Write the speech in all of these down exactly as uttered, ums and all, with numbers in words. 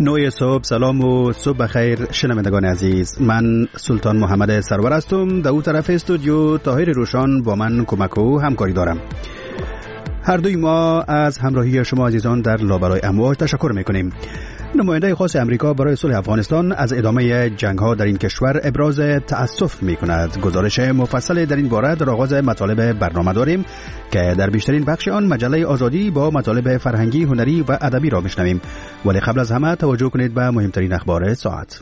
نوی صبح، سلام و صبح بخیر شنوندگان عزیز. من سلطان محمد سرور هستم. در اون طرف استودیو طاهر روشان با من کمک و همکاری دارم. هر دوی ما از همراهی شما عزیزان در لابلای امواج تشکر میکنیم. نماینده خاص امریکا برای صلح افغانستان از ادامه جنگ‌ها در این کشور ابراز تأسف می‌کند. گزارش مفصل در این باره در آغاز مطالب برنامه داریم که در بیشترین بخش آن مجله آزادی با مطالب فرهنگی، هنری و ادبی را می‌شنویم. ولی قبل از همه توجه کنید به مهمترین اخبار ساعت.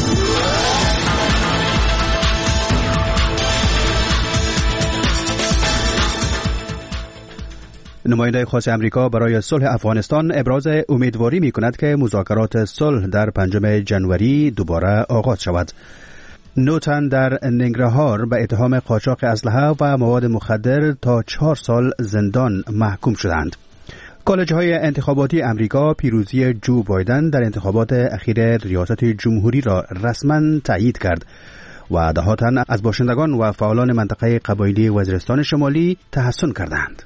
نماینده خاص امریکا برای صلح افغانستان ابراز امیدواری می‌کند که مذاکرات صلح در پنجم ژانویه دوباره آغاز شود. نوتن در ننگرهار به اتهام قاچاق اسلحه و مواد مخدر تا چهار سال زندان محکوم شدند. کالج‌های انتخاباتی امریکا پیروزی جو بایدن در انتخابات اخیر ریاست جمهوری را رسما تایید کرد و ده‌ها تن از باشندگان و فعالان منطقه قبایلی وزیرستان شمالی تحسن کردند.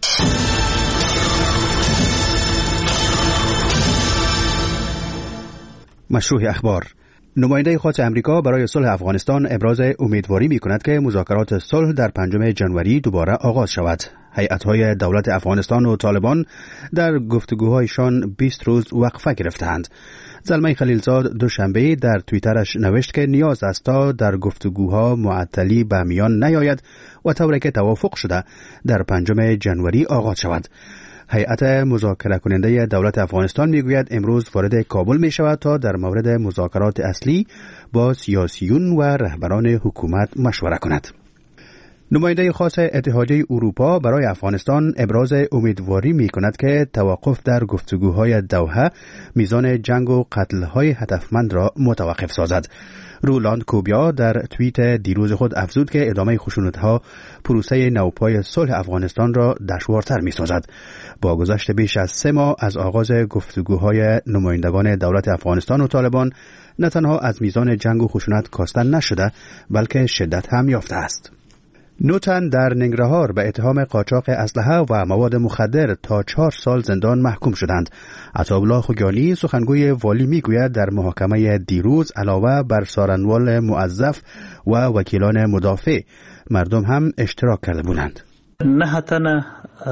مشروع اخبار. نماینده خاص امریکا برای صلح افغانستان ابراز امیدواری می‌کند که مذاکرات صلح در پنجم ژانویه دوباره آغاز شود. هیئت‌های دولت افغانستان و طالبان در گفتگوهایشان بیست روز وقفه گرفتند. زلمه خلیلزاد دوشنبه در توییترش نوشت که نیاز است تا در گفتگوها معطلی به میان نیاید و طوری که توافق شده در پنجم ژانویه آغاز شود. هیئت مذاکره کننده دولت افغانستان میگوید امروز وارد کابل می شود تا در مورد مذاکرات اصلی با سیاسیون و رهبران حکومت مشوره کند. نماینده خاص اتحادیه اروپا برای افغانستان ابراز امیدواری می کند که توقف در گفتگوهای دوحه میزان جنگ و قتل‌های هدفمند را متوقف سازد. رولاند کوبیا در توییت دیروز خود افزود که ادامه خشونت‌ها پروسه نوپای صلح افغانستان را دشوارتر می‌سازد. با گذشت بیش از سه ماه از آغاز گفتگوهای نمایندگان دولت افغانستان و طالبان، نه تنها از میزان جنگ و خشونت کاستن نشده، بلکه شدت هم یافته است. نوتن در ننگرهار به اتهام قاچاق اسلحه و مواد مخدر تا چهار سال زندان محکوم شدند. عطاالله خوگانی سخنگوی والی میگوید در محاکمه دیروز علاوه بر سارنوال موظف و وکیلان مدافع، مردم هم اشتراک کرده بودند. نه تنه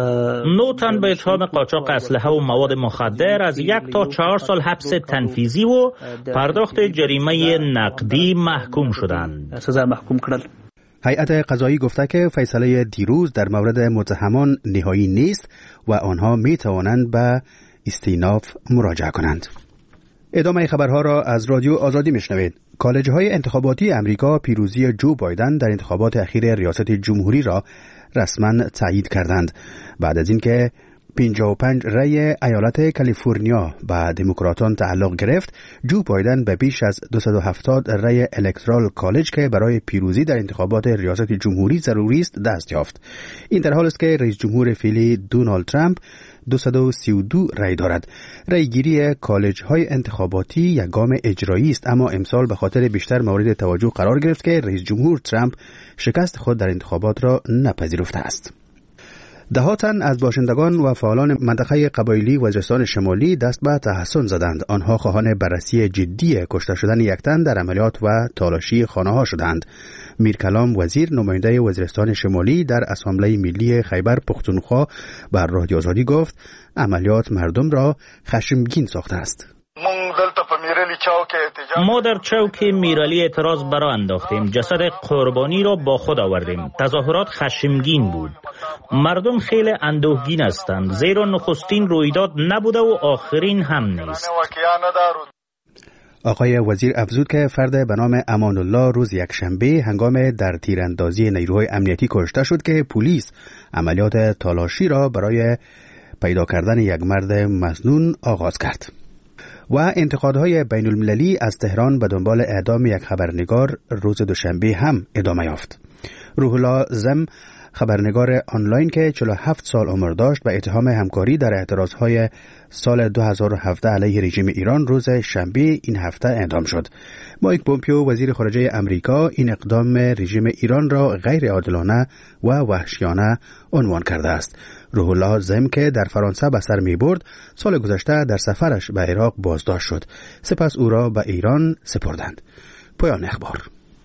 نوتن به اتهام قاچاق اسلحه و مواد مخدر از یک تا چهار سال حبس تنفیذی و پرداخت جریمه نقدی محکوم شدند. سزا محکوم کردند. هیئت قضایی گفته که فیصله دیروز در مورد متهمان نهایی نیست و آنها می توانند به استیناف مراجعه کنند. ادامه خبرها را از رادیو آزادی میشنوید. کالج‌های انتخاباتی امریکا پیروزی جو بایدن در انتخابات اخیر ریاست جمهوری را رسما تایید کردند بعد از اینکه پنجاه و پنج رأی ایالت کالیفرنیا به دموکراتان تعلق گرفت. جو بایدن به بیش از دویست و هفتاد رأی الکترال کالج که برای پیروزی در انتخابات ریاست جمهوری ضروری است دست یافت. این در حالی است که رئیس جمهور فعلی دونالد ترامپ دویست و سی و دو رأی دارد. رأیگیری کالج های انتخاباتی یک گام اجرایی است، اما امسال به خاطر بیشتر مورد توجه قرار گرفت که رئیس جمهور ترامپ شکست خود در انتخابات را نپذیرفته است. ده‌ها تن از باشندگان و فعالان منطقه قبایلی وزیرستان شمالی دست به تحسن زدند. آنها خواهان بررسی جدی کشته شدن یک تن در عملیات و تالاشی خانه‌ها شدند. میرکلام وزیر نماینده وزیرستان شمالی در اسامبله ملی خیبر پختونخوا بر رادیو آزادی گفت عملیات مردم را خشمگین ساخته است. ما در چوک میرالی اعتراض برا انداختیم. جسد قربانی را با خود آوردیم. تظاهرات خشمگین بود. مردم خیلی اندوهگین هستند، زیرا نخستین رویداد نبوده و آخرین هم نیست. آقای وزیر افزود که فرد به نام امان الله روز یکشنبه هنگام در تیراندازی نیروهای امنیتی کشته شد که پلیس عملیات تالاشی را برای پیدا کردن یک مرد مسنون آغاز کرد. و انتقادهای بین المللی از تهران به دنبال اعدام یک خبرنگار روز دوشنبه هم ادامه یافت. روح الله زم خبرنگار آنلاین که چهل و هفت سال عمر داشت و اتهام همکاری در اعتراضهای سال دو هزار و هفده علیه رژیم ایران روز شنبه این هفته اعدام شد. مایک پومپیو وزیر خارجه امریکا این اقدام رژیم ایران را غیر عادلانه و وحشیانه عنوان کرده است. روح الله زم که در فرانسه به سر می برد سال گذشته در سفرش به عراق بازداشت شد. سپس او را به ایران سپردند. پایان اخبار.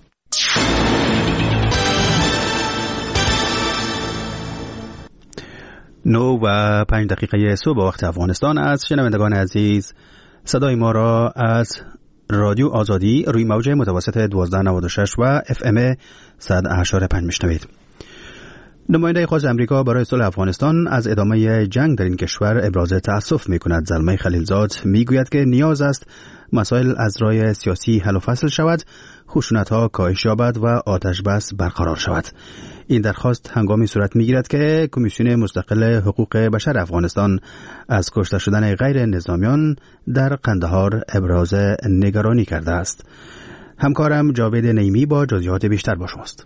نو و پنج دقیقه صبح وقت افغانستان است. شنوندگان عزیز، صدای ما را از رادیو آزادی روی موج متوسط دوازده نود و شش و اف ام صد و هشت و پنج میشنوید. نماینده خاص امریکا برای صلح افغانستان از ادامه جنگ در این کشور ابراز تأسف می‌کند. زلمه خلیلزاد میگوید که نیاز است مسائل از راه سیاسی حل و فصل شود، خشونت‌ها کاهش یابد و آتش بس برقرار شود. این درخواست هنگامی صورت می‌گیرد که کمیسیون مستقل حقوق بشر افغانستان از کشته شدن غیر نظامیان در قندهار ابراز نگرانی کرده است. همکارم جاوید نیمی با جزئیات بیشتر با شماست.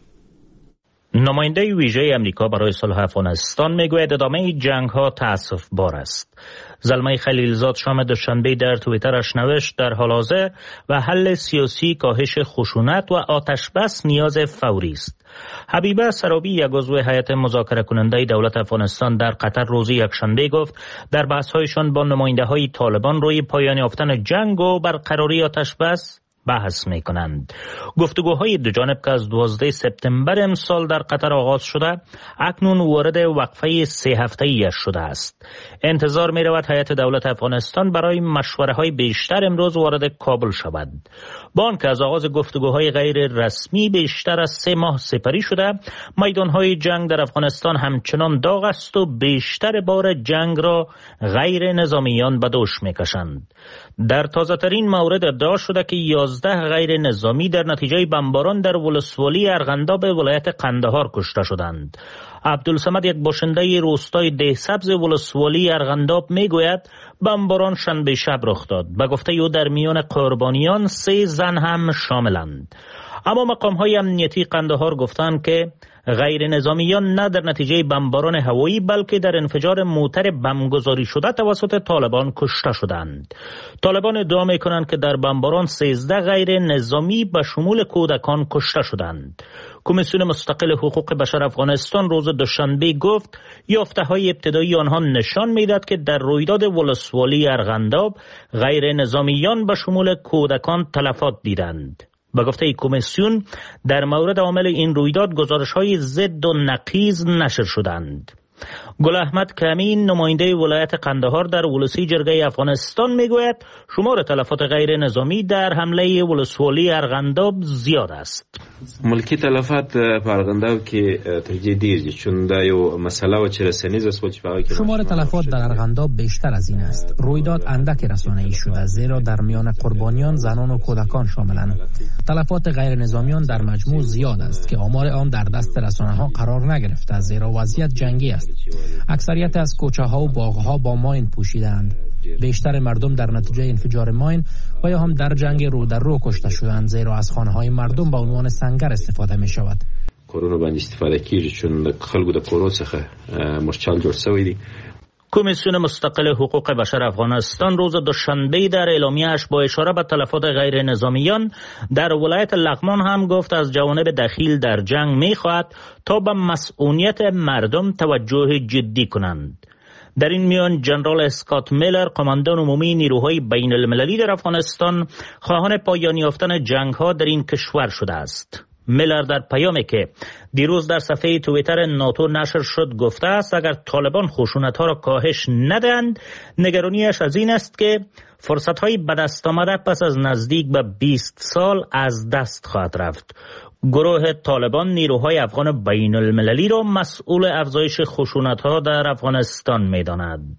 نماینده ویژه امریکا برای صلح افغانستان میگوید ادامه جنگ ها تأسف بار است. زلمه خلیلزاد شام دوشنبه در توییترش نوشت در حال حاضر و حل سیاسی کاهش خشونت و آتش بس نیاز فوری است. حبیبه سرابی یک عضو هیئت مذاکره کننده دولت افغانستان در قطر روز یکشنبه گفت در بحث هایشان با نماینده های طالبان روی پایان یافتن جنگ و برقراری آتش بس بحث می کنند. گفتگوهای دو جانب که از دوازده سپتامبر امسال در قطر آغاز شده اکنون وارد وقفه سه هفته‌ای شده است. انتظار می رود هیئت دولت افغانستان برای مشوره های بیشتر امروز وارد کابل شود. با آنکه از آغاز گفتگوهای غیر رسمی بیشتر از سه ماه سپری شده، میدانهای جنگ در افغانستان همچنان داغ است و بیشتر بار جنگ را غیر نظامیان به دوش می کشند. در تازه ترین مورد ادعا شده که یازده غیر نظامی در نتیجه بمباران در ولسوالی ارغنداب ولایت قندهار کشته شدند. عبدالصمد یک باشنده روستای دهسبز ولسوالی ارغنداب میگوید بمباران شنبه شب رخ داد. به گفته او در میان قربانیان سه زن هم شاملند. اما مقام‌های امنیتی قندهار گفتند که غیر نظامیان نه در نتیجه بمباران هوایی بلکه در انفجار موتر بمبگذاری شده توسط طالبان کشته شدند. طالبان ادعا می‌کنند که در بمباران سیزده غیر نظامی به شمول کودکان کشته شدند. کمیسیون مستقل حقوق بشر افغانستان روز دوشنبه گفت یافته‌های ابتدایی آنها نشان می‌دهد که در رویداد ولسوالی ارغنداب غیر نظامیان به شمول کودکان تلفات دیدند. به گفته کمیسیون در مورد عامل این رویداد گزارش‌های ضد و نقیض نشر شدند. گل احمد کمین نماینده ولایت قندهار در ولسی جرگه افغانستان میگوید شمار تلفات غیر نظامی در حمله ولسوالی ارغنداب زیاد است. ملکی تلفات په ارغنداب کې ترجیح ډیر دي چون دا یو مسله و چې رسنیز است چې شمار تلفات در ارغنداب بیشتر از این است. رویداد اندک رسانه‌ای شده زیرا در میان قربانیان زنان و کودکان شاملند. تلفات غیر نظامیان در مجموع زیاد است که آمار آن در دست رسانه‌ها قرار نگرفته زیرا وضعیت جنگی است. اکثریت از کوچه‌ها و باغ‌ها با ماین پوشیدند. بیشتر مردم در نتیجه انفجار ماین و یا هم در جنگ رو در رو کشته شدند زیرا از خانه‌های مردم به عنوان سنگر استفاده می شود. کرونا باندې استفاده کیږي چون د خلکو د کورو څخه مرچال جوړ شوی دی. کمیسیون مستقل حقوق بشر افغانستان روز دوشنبه در اعلامیه‌اش با اشاره به تلفات غیر نظامیان در ولایت لغمان هم گفت از جوانب دخیل در جنگ می‌خواهد تا به مسئولیت مردم توجه جدی کنند. در این میان جنرال اسکات میلر قماندان عمومی نیروهای بین المللی در افغانستان خواهان پایان یافتن جنگ‌ها در این کشور شده است. میلر در پیامی که دیروز در صفحه توییتر ناتو نشر شد گفته است اگر طالبان خشونت‌ها را کاهش ندهند نگرانیش از این است که فرصت‌های به دست آمده پس از نزدیک به بیست سال از دست خواهد رفت. گروه طالبان نیروهای افغان بین المللی را مسئول افزایش خشونت‌ها در افغانستان می‌داند.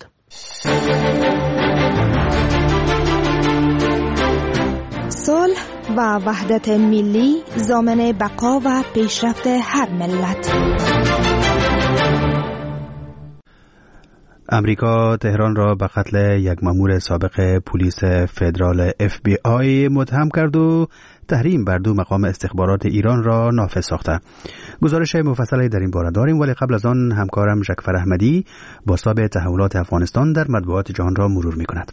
صلح و وحدت ملی ضامن بقا و پیشرفت هر ملت. امریکا تهران را به قتل یک مأمور سابق پلیس فدرال اف بی آی متهم کرد و تحریم بر دو مقام استخبارات ایران را نافذ ساخته. گزارش مفصلی در این باره داریم، ولی قبل از آن همکارم ژکفر احمدی بازتاب تحولات افغانستان در مطبوعات جهان را مرور می‌کند.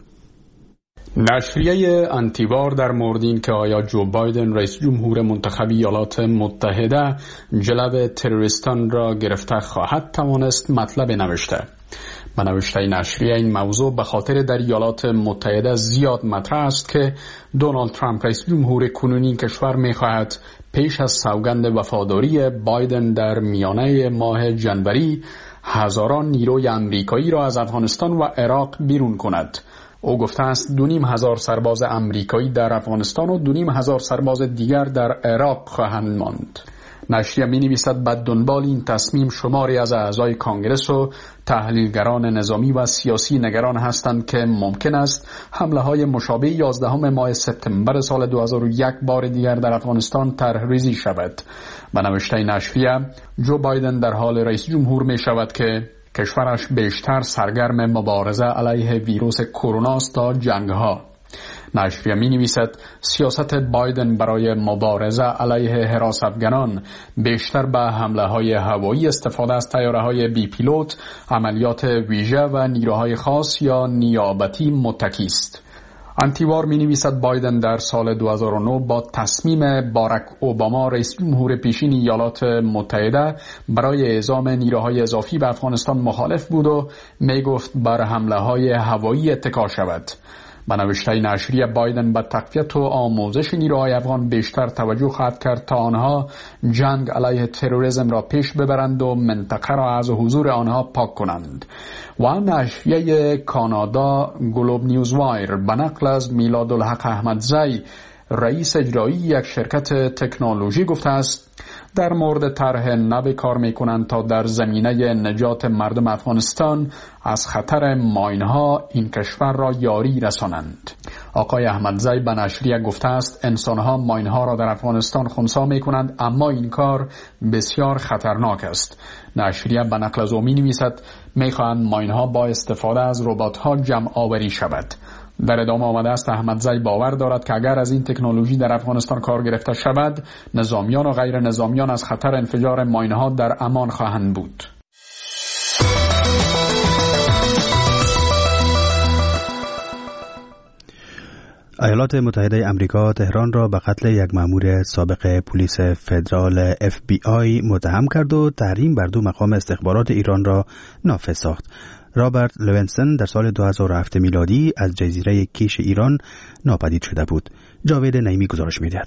نشریه انتیوار در مورد این که آیا جو بایدن رئیس جمهور منتخب ایالات متحده جلب تروریستان را گرفته خواهد توانست مطلب نوشته. به نوشته نشریه این موضوع به خاطر در ایالات متحده زیاد مطرح است که دونالد ترامپ رئیس جمهور کنونی کشور می‌خواهد پیش از سوگند وفاداری بایدن در میانه ماه جنوری هزاران نیروی امریکایی را از افغانستان و عراق بیرون کند. او گفته است دو نیم هزار سرباز امریکایی در افغانستان و دو نیم هزار سرباز دیگر در عراق خواهند ماند. نشریه می نویسد به دنبال این تصمیم شماری از اعضای کانگرس و تحلیلگران نظامی و سیاسی نگران هستند که ممکن است حمله های مشابه یازدهم ماه سپتامبر سال دو هزار و یک بار دیگر در افغانستان طرح‌ریزی شود. به نوشته نشریه جو بایدن در حال رئیس جمهور می شود که کشورش بیشتر سرگرم مبارزه علیه ویروس کرونا است تا جنگ‌ها. نشریه می نویسد سیاست بایدن برای مبارزه علیه حراس افغانان بیشتر به حمله های هوایی، استفاده از تیاره های بی پیلوت، عملیات ویژه و نیروهای خاص یا نیابتی متکی است. انتیوار می نویسد بایدن در سال دو هزار و نه با تصمیم باراک اوباما رئیس جمهور پیشین ایالات متحده برای اعزام نیروهای اضافی به افغانستان مخالف بود و می گفت بر حمله های هوایی اتکا شود. به نوشته نشریه بایدن به تقویت و آموزش نیروهای افغان بیشتر توجه خواهد کرد تا آنها جنگ علیه تروریسم را پیش ببرند و منطقه را از حضور آنها پاک کنند. و نشریه کانادا گلوب نیوز وایر به نقل از میلادالحق احمدزی رئیس اجرایی یک شرکت تکنولوژی گفته است در مورد طرح نو کار میکنند تا در زمینه نجات مردم افغانستان از خطر ماینها این کشور را یاری رسانند. آقای احمدزی به نشریه گفته است انسانها ماینها را در افغانستان خنثی میکنند، اما این کار بسیار خطرناک است. نشریه به نقل از او می نویسد میخواهند ماینها با استفاده از ربات‌ها جمع آوری شود. در ادامه آمده است احمدزی باور دارد که اگر از این تکنولوژی در افغانستان کار گرفته شود، نظامیان و غیر نظامیان از خطر انفجار ماینها در امان خواهند بود. ایالات متحده آمریکا تهران را به قتل یک مأمور سابق پلیس فدرال اف بی آی متهم کرد و تحریم بر دو مقام استخبارات ایران را نافذ ساخت. رابرت لوینسون در سال دو هزار و هفت میلادی از جزیره کیش ایران ناپدید شده بود. جاوید نعیمی گزارش می‌دهد.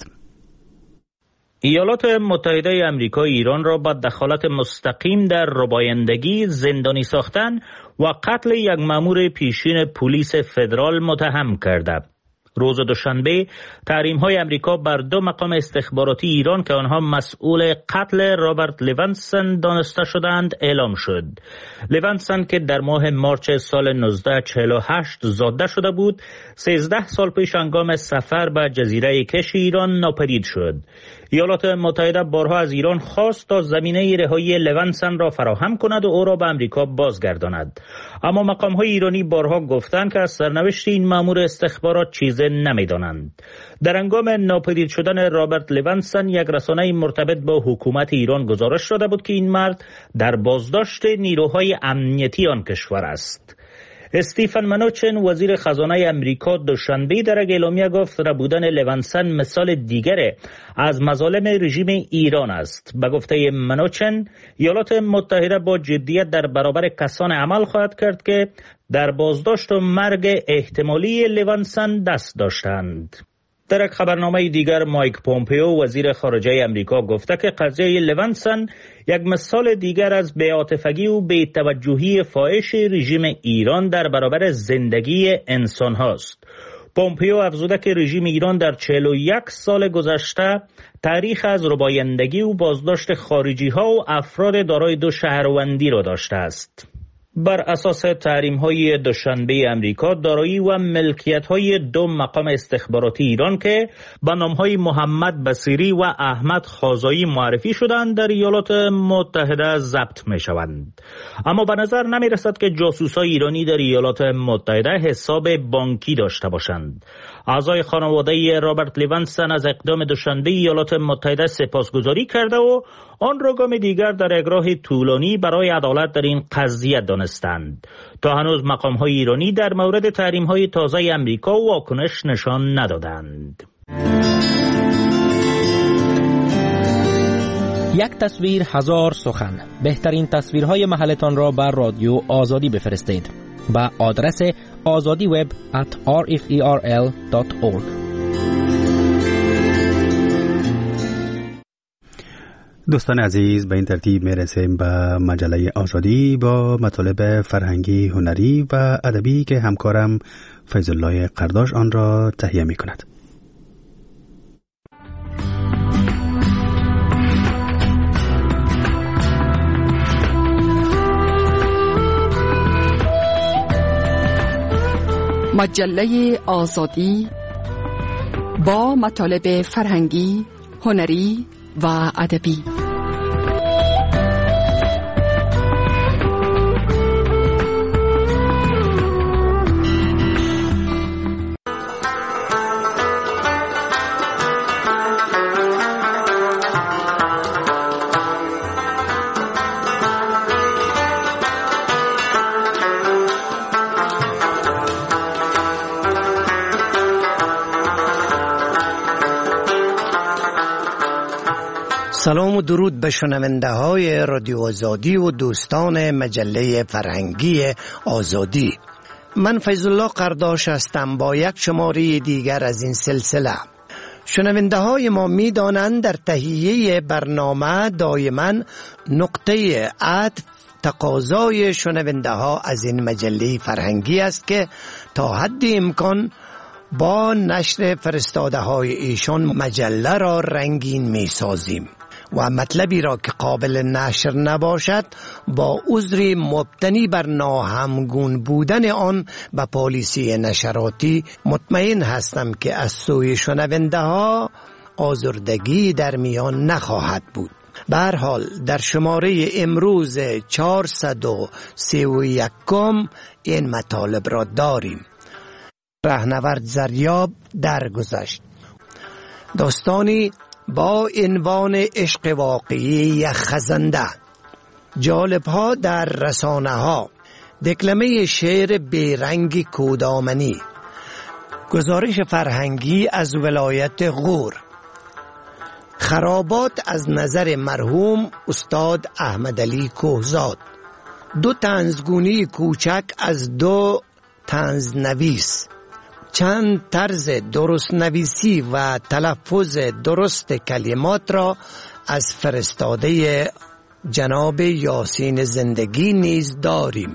ایالات متحده آمریکا ایران را با دخالت مستقیم در ربایندگی، زندانی ساختن و قتل یک مأمور پیشین پلیس فدرال متهم کرده. روز دوشنبه تحریم‌های آمریکا بر دو مقام استخباراتی ایران که آنها مسئول قتل رابرت لوینسون دانسته شدند اعلام شد. لوینسون که در ماه مارچ سال نوزده چهل و هشت زاده شده بود، سیزده سال پیش هنگام سفر به جزیره کش ایران ناپدید شد. ایالات متحده بارها از ایران خواست تا زمینه رهایی لوینسون را فراهم کند و او را به آمریکا بازگرداند، اما مقام‌های ایرانی بارها گفتند که از سرنوشت این مأمور استخبارات چیزی نمی‌دانند. در هنگام ناپدید شدن رابرت لوینسون، یک رسانه مرتبط با حکومت ایران گزارش داده بود که این مرد در بازداشت نیروهای امنیتی آن کشور است. استیفن منوچن وزیر خزانه امریکا دوشنبه در یک اعلامیه گفت ربودن لوینسون مثال دیگر از مظالم رژیم ایران است. به گفته منوچن، ایالات متحده با جدیت در برابر کسان عمل خواهد کرد که در بازداشت و مرگ احتمالی لوینسون دست داشتند. در یک خبرنامه دیگر مایک پومپیو وزیر خارجه امریکا گفته که قضیه لوینسون یک مثال دیگر از بی‌عاطفگی و بی‌توجهی فاحش رژیم ایران در برابر زندگی انسان هاست. پومپیو افزوده که رژیم ایران در چهل و یک سال گذشته تاریخ از ربایندگی و بازداشت خارجی ها و افراد دارای دو شهروندی را داشته است. بر اساس تحریم‌های دوشنبه امریکا، دارایی و ملکیت‌های دو مقام استخباراتی ایران که با نام‌های محمد بصیری و احمد خازایی معرفی شدند در ایالات متحده ضبط می‌شوند. اما به نظر نمی‌رسد که جاسوس‌های ایرانی در ایالات متحده حساب بانکی داشته باشند. اعضای خانواده رابرت لیوینستون از اقدام دوشنبه ایالات متحده سپاسگزاری کرده و آن را گام دیگر در یک راه طولانی برای عدالت در این قضیه دانستند. تا هنوز مقام‌های ایرانی در مورد تحریم‌های تازه امریکا واکنش نشان ندادند. یک تصویر هزار سخن. بهترین تصویرهای محلتان را بر رادیو آزادی بفرستید با آدرس آزادی وب at r f e r l dot org. دوستان عزیز، به این ترتیب میرسیم به مجله آزادی با مطالب فرهنگی، هنری و ادبی که همکارم فیض الله قرداش آن را تهیه می کند. مجله آزادی با مطالب فرهنگی، هنری و ادبی. سلام و درود به شنونده های رادیو آزادی و دوستان مجله فرهنگی آزادی. من فیض الله قرداش هستم با یک شماره دیگر از این سلسله. شنونده های ما می دانند در تهیه برنامه دائما نقطه عطف تقاضای شنونده ها از این مجله فرهنگی است که تا حد امکان با نشر فرستاده های ایشان مجله را رنگین می سازیم و مطلبی را که قابل نشر نباشد با عذر مبتنی بر ناهمگون بودن آن به پالیسی نشراتی مطمئن هستم که از سوی شنونده ها آزردگی در میان نخواهد بود. به هر حال در شماره امروز چهارصد و سی و یک این مطالب را داریم. رهنورد زریاب درگذشت. داستانی با عنوان عشق واقعی یک خزنده. جالب ها در رسانه ها. دکلمه شعر بیرنگ کودامنی. گزارش فرهنگی از ولایت غور. خرابات از نظر مرحوم استاد احمد علی کوهزاد. دو طنزگونی کوچک از دو طنز نویس. چند طرز درست نویسی و تلفظ درست کلمات را از فرستاده جناب یاسین زندگی نیز داریم.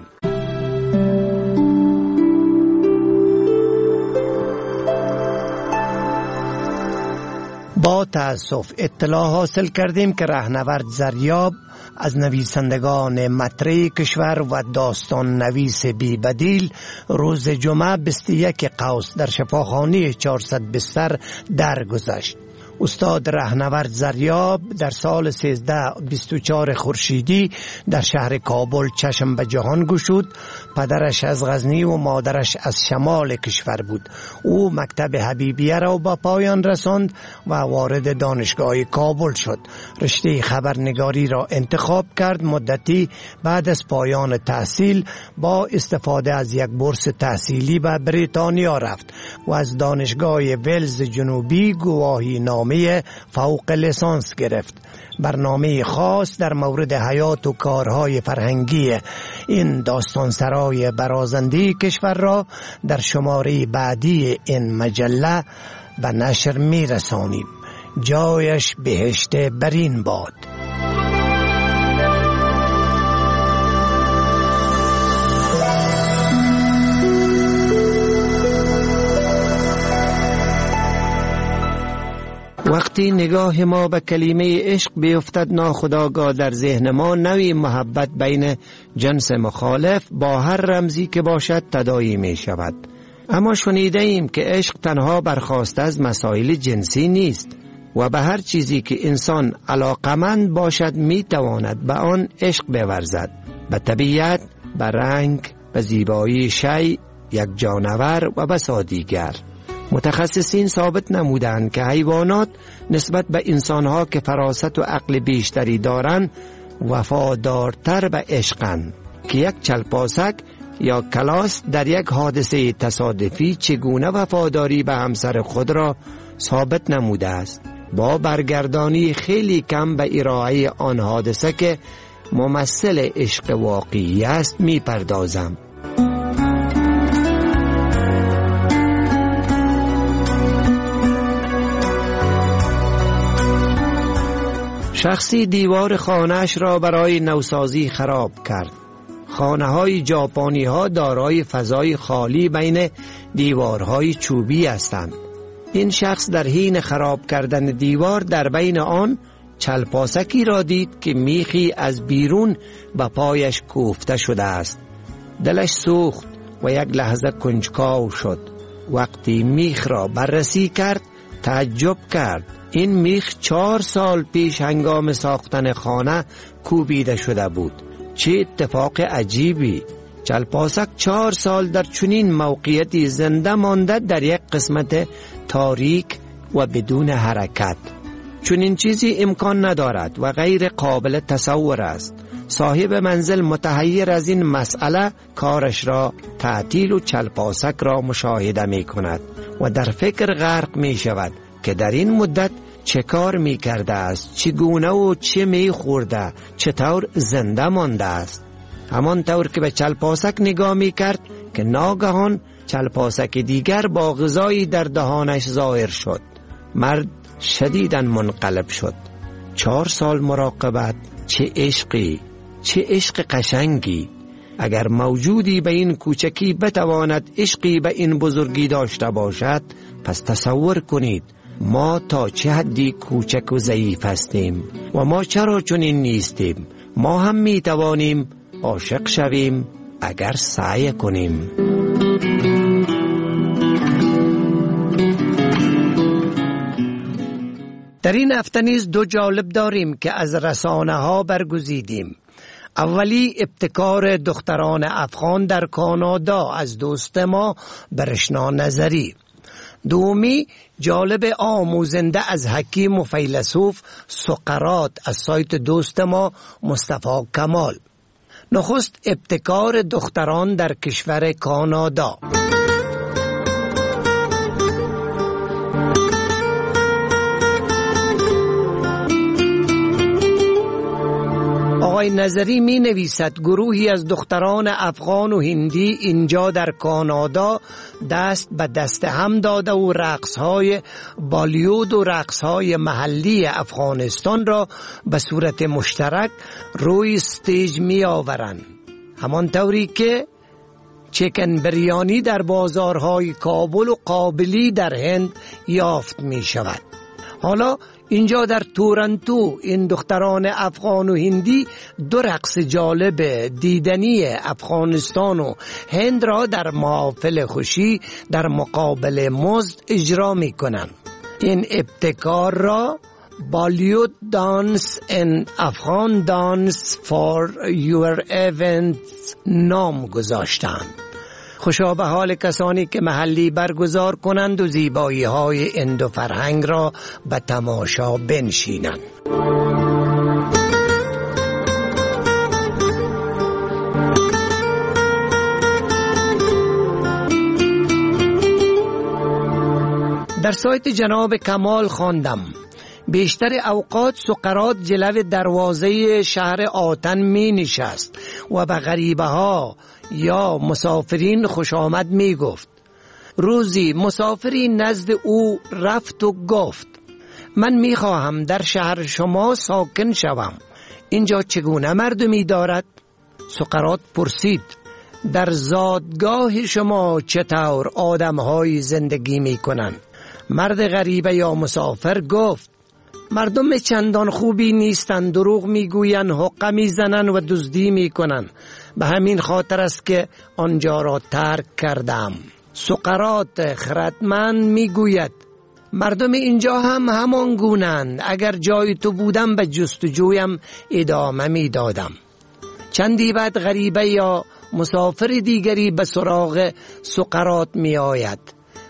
با تأسف اطلاع حاصل کردیم که رهنورد زریاب از نویسندگان مطرح کشور و داستان نویس بی بدیل روز جمعه بیست و یک قوس در شفاخانه چهارصد بستر درگذشت. استاد رهنورد زریاب در سال سیزده بیست و چهار خورشیدی در شهر کابل چشم به جهان گشود. پدرش از غزنی و مادرش از شمال کشور بود. او مکتب حبیبیه را به پایان رساند و وارد دانشگاه کابل شد. رشته خبرنگاری را انتخاب کرد. مدتی بعد از پایان تحصیل با استفاده از یک بورس تحصیلی به بریتانیا رفت و از دانشگاه ولز جنوبی گواهی نامه فوق لیسانس گرفت. برنامه خاص در مورد حیات و کارهای فرهنگی این داستانسرای برازنده کشور را در شماره بعدی این مجله به نشر می رسانیم. جایش بهشت برین باد. وقتی نگاه ما به کلمه عشق بیفتد ناخودآگاه در ذهن ما نوعی محبت بین جنس مخالف با هر رمزی که باشد تداعی می شود. اما شنیده ایم که عشق تنها برخاسته از مسائل جنسی نیست و به هر چیزی که انسان علاقمند باشد می تواند به آن عشق بورزد. به طبیعت، به رنگ، به زیبایی شیء، یک جانور و بسا دیگر. متخصصین ثابت نمودند که حیوانات نسبت به انسانها که فراست و عقل بیشتری دارند وفادارتر به عشقند که یک چلپاسک یا کلاس در یک حادثه تصادفی چگونه وفاداری به همسر خود را ثابت نموده است. با برگردانی خیلی کم به ارائه آن حادثه که ممثل عشق واقعی است می پردازم. شخصی دیوار خانه‌اش را برای نوسازی خراب کرد. خانه‌های ژاپنی ها دارای فضای خالی بین دیوارهای چوبی هستند. این شخص در حین خراب کردن دیوار در بین آن چلپاسکی را دید که میخی از بیرون به پایش کوفته شده است. دلش سوخت و یک لحظه کنجکاو شد. وقتی میخ را بررسی کرد تعجب کرد. این میخ چهار سال پیش هنگام ساختن خانه کوبیده شده بود. چه اتفاق عجیبی! چلپاسک چهار سال در چنین موقعیتی زنده مانده در یک قسمت تاریک و بدون حرکت. چنین چیزی امکان ندارد و غیر قابل تصور است. صاحب منزل متحیر از این مسئله کارش را تعطیل و چلپاسک را مشاهده می کند و در فکر غرق می شود که در این مدت چه کار می کرده است، چگونه و چه می خورده، چطور زنده مانده است. همان طور که به چلپاسک نگاه می کرد که ناگهان چلپاسک دیگر با غذایی در دهانش ظاهر شد. مرد شدیداً منقلب شد. چهار سال مراقبت، چه عشقی، چه عشق قشنگی. اگر موجودی به این کوچکی بتواند عشقی به این بزرگی داشته باشد، پس تصور کنید ما تا چه حدی کوچک و ضعیف هستیم و ما چرا چنین نیستیم. ما هم می توانیم عاشق شویم اگر سعی کنیم. در این هفته نیز دو جالب داریم که از رسانه ها برگزیدیم. اولی ابتکار دختران افغان در کانادا از دوست ما برشنا نظری. دومی جالب آموزنده از حکیم و فیلسوف سقراط از سایت دوست ما مصطفی کمال. نخست ابتکار دختران در کشور کانادا. آقای نظری می نویسد گروهی از دختران افغان و هندی اینجا در کانادا دست به دست هم داده و رقصهای بالیوود و رقصهای محلی افغانستان را به صورت مشترک روی استیج می آورند. همان طوری که چکن بریانی در بازارهای کابل و قابلی در هند یافت می شود. حالا اینجا در تورنتو این دختران افغان و هندی دو رقص جالب دیدنی افغانستان و هند را در محافل خوشی در مقابل مزد اجرا می کنند. این ابتکار را بالیوود دانس and افغان دانس for your events نام گذاشتند. خوشا به حال کسانی که محلی برگزار کنند و زیبایی های اندو فرهنگ را به تماشا بنشینند. در سایت جناب کمال خواندم بیشتر اوقات سقراط جلو دروازه شهر آتن می نشست و به غریبه ها یا مسافرین خوش آمد می گفت. روزی مسافری نزد او رفت و گفت من می خواهم در شهر شما ساکن شوم. اینجا چگونه مردمی دارد؟ سقراط پرسید در زادگاه شما چطور آدم‌های زندگی می کنند؟ مرد غریبه یا مسافر گفت مردم چندان خوبی نیستند، دروغ میگویند، حقه میزنند و دزدی میکنند. به همین خاطر است که آنجا را ترک کردم. سقراط خردمند میگوید مردم اینجا هم همان گونند. اگر جای تو بودم به جستجویم ادامه میدادم. چندی بعد غریبه یا مسافر دیگری به سراغ سقراط می آید.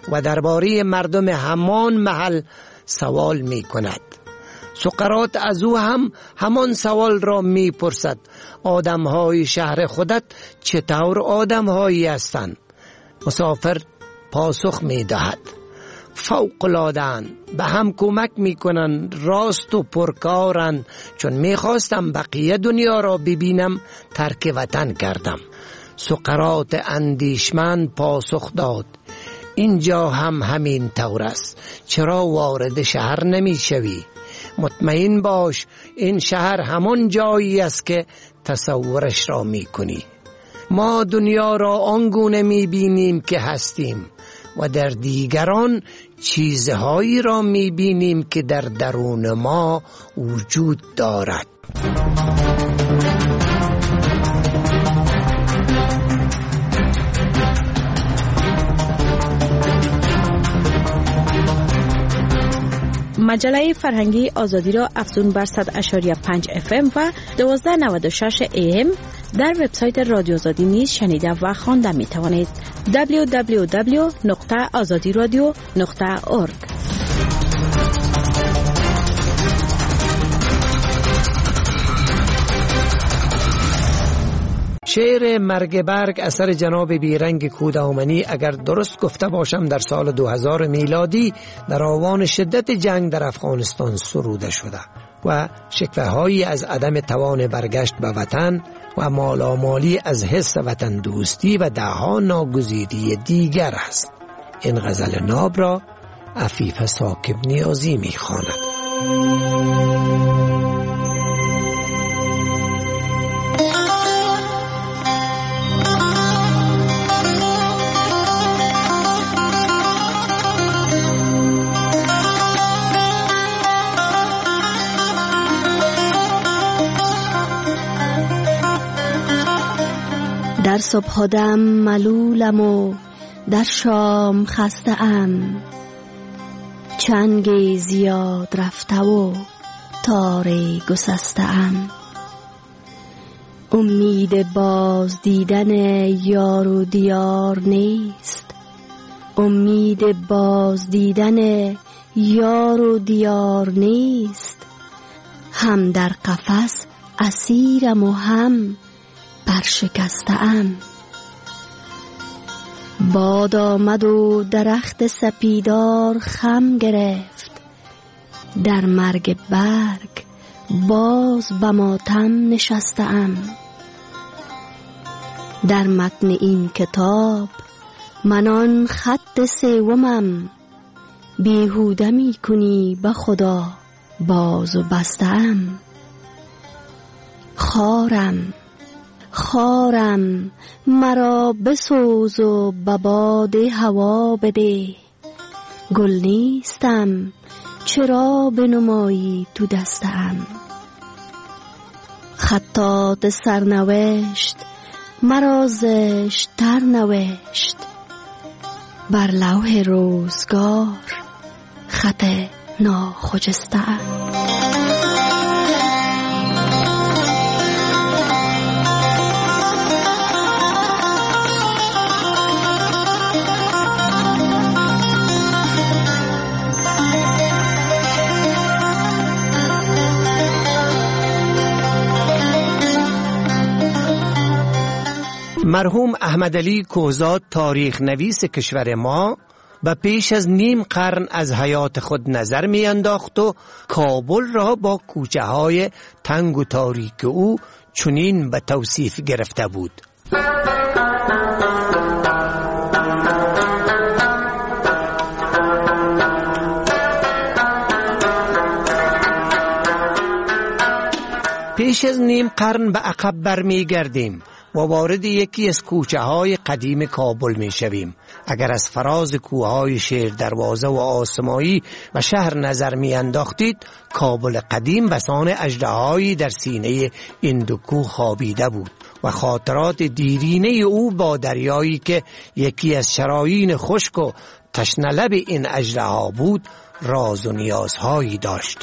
و درباره مردم همان محل سوال می کند. سقراط از او هم همان سوال را می پرسد: آدمهای شهر خودت چطور آدمهایی هستند؟ مسافر پاسخ می دهد: فوق‌العاده‌اند، به هم کمک می کنند، راست و پرکارند. چون می خواستم بقیه دنیا را ببینم ترک وطن کردم. سقراط اندیشمند پاسخ داد: اینجا هم همین طور است. چرا وارد شهر نمی شوی؟ مطمئن باش این شهر همان جایی است که تصورش را می کنی. ما دنیا را آنگونه می بینیم که هستیم و در دیگران چیزهایی را می بینیم که در درون ما وجود دارد. مجله فرهنگی آزادی را افزون بر صد و پنج اف ام و دویست و نود و شش ای ام در وبسایت رادیو آزادی نیز شنیده و خوانده می توانید. دبلیو دبلیو دبلیو نقطه آزادی رادیو نقطه اورگ. شعر مرگ برگ اثر جناب بیرنگ کودامنی اگر درست گفته باشم در سال دو هزار میلادی در آوان شدت جنگ در افغانستان سروده شده و شکوه‌هایی از عدم توان برگشت به وطن و مالامالی از حس وطن دوستی و دهها ناگزیری دیگر است. این غزل ناب را عفیف ثاقب نیازی می‌خواند. در صبح دم ملولم و در شام خسته ام، چنگ زیاد رفته و تار گسسته ام. امید باز دیدن یار و دیار نیست، امید باز دیدن یار و دیار نیست. هم در قفس اسیرم و هم برشکسته‌ام. باد آمد و درخت سپیدار خم گرفت، در مرگ برگ باز به ماتم نشسته‌ام. در متن این کتاب من آن خط سومم، بیهوده می کنی به خدا باز و بسته‌ام. خارم خارم مرا بسوز و به باد هوا بده، گل نیستم چرا بنمایی تو دستم. خطاط سرنوشت مرا زشت تر نوشت، بر لوح روزگار خط ناخجسته‌ام. مرحوم احمد علی کوهزاد تاریخ نویس کشور ما و پیش از نیم قرن از حیات خود نظر می انداخت و کابل را با کوچه های تنگ و تاریک او چنین به توصیف گرفته بود: پیش از نیم قرن به عقب برمی گردیم و وارد یکی از کوچه های قدیم کابل می شویم. اگر از فراز کوههای شیر دروازه و آسمایی و شهر نظر می انداختید، کابل قدیم بسان اژدهایی در سینه این دو کوه خوابیده بود و خاطرات دیرینه او با دریایی که یکی از شرايين خشک و تشنه لب این اژدها بود راز و نیازهایی داشت.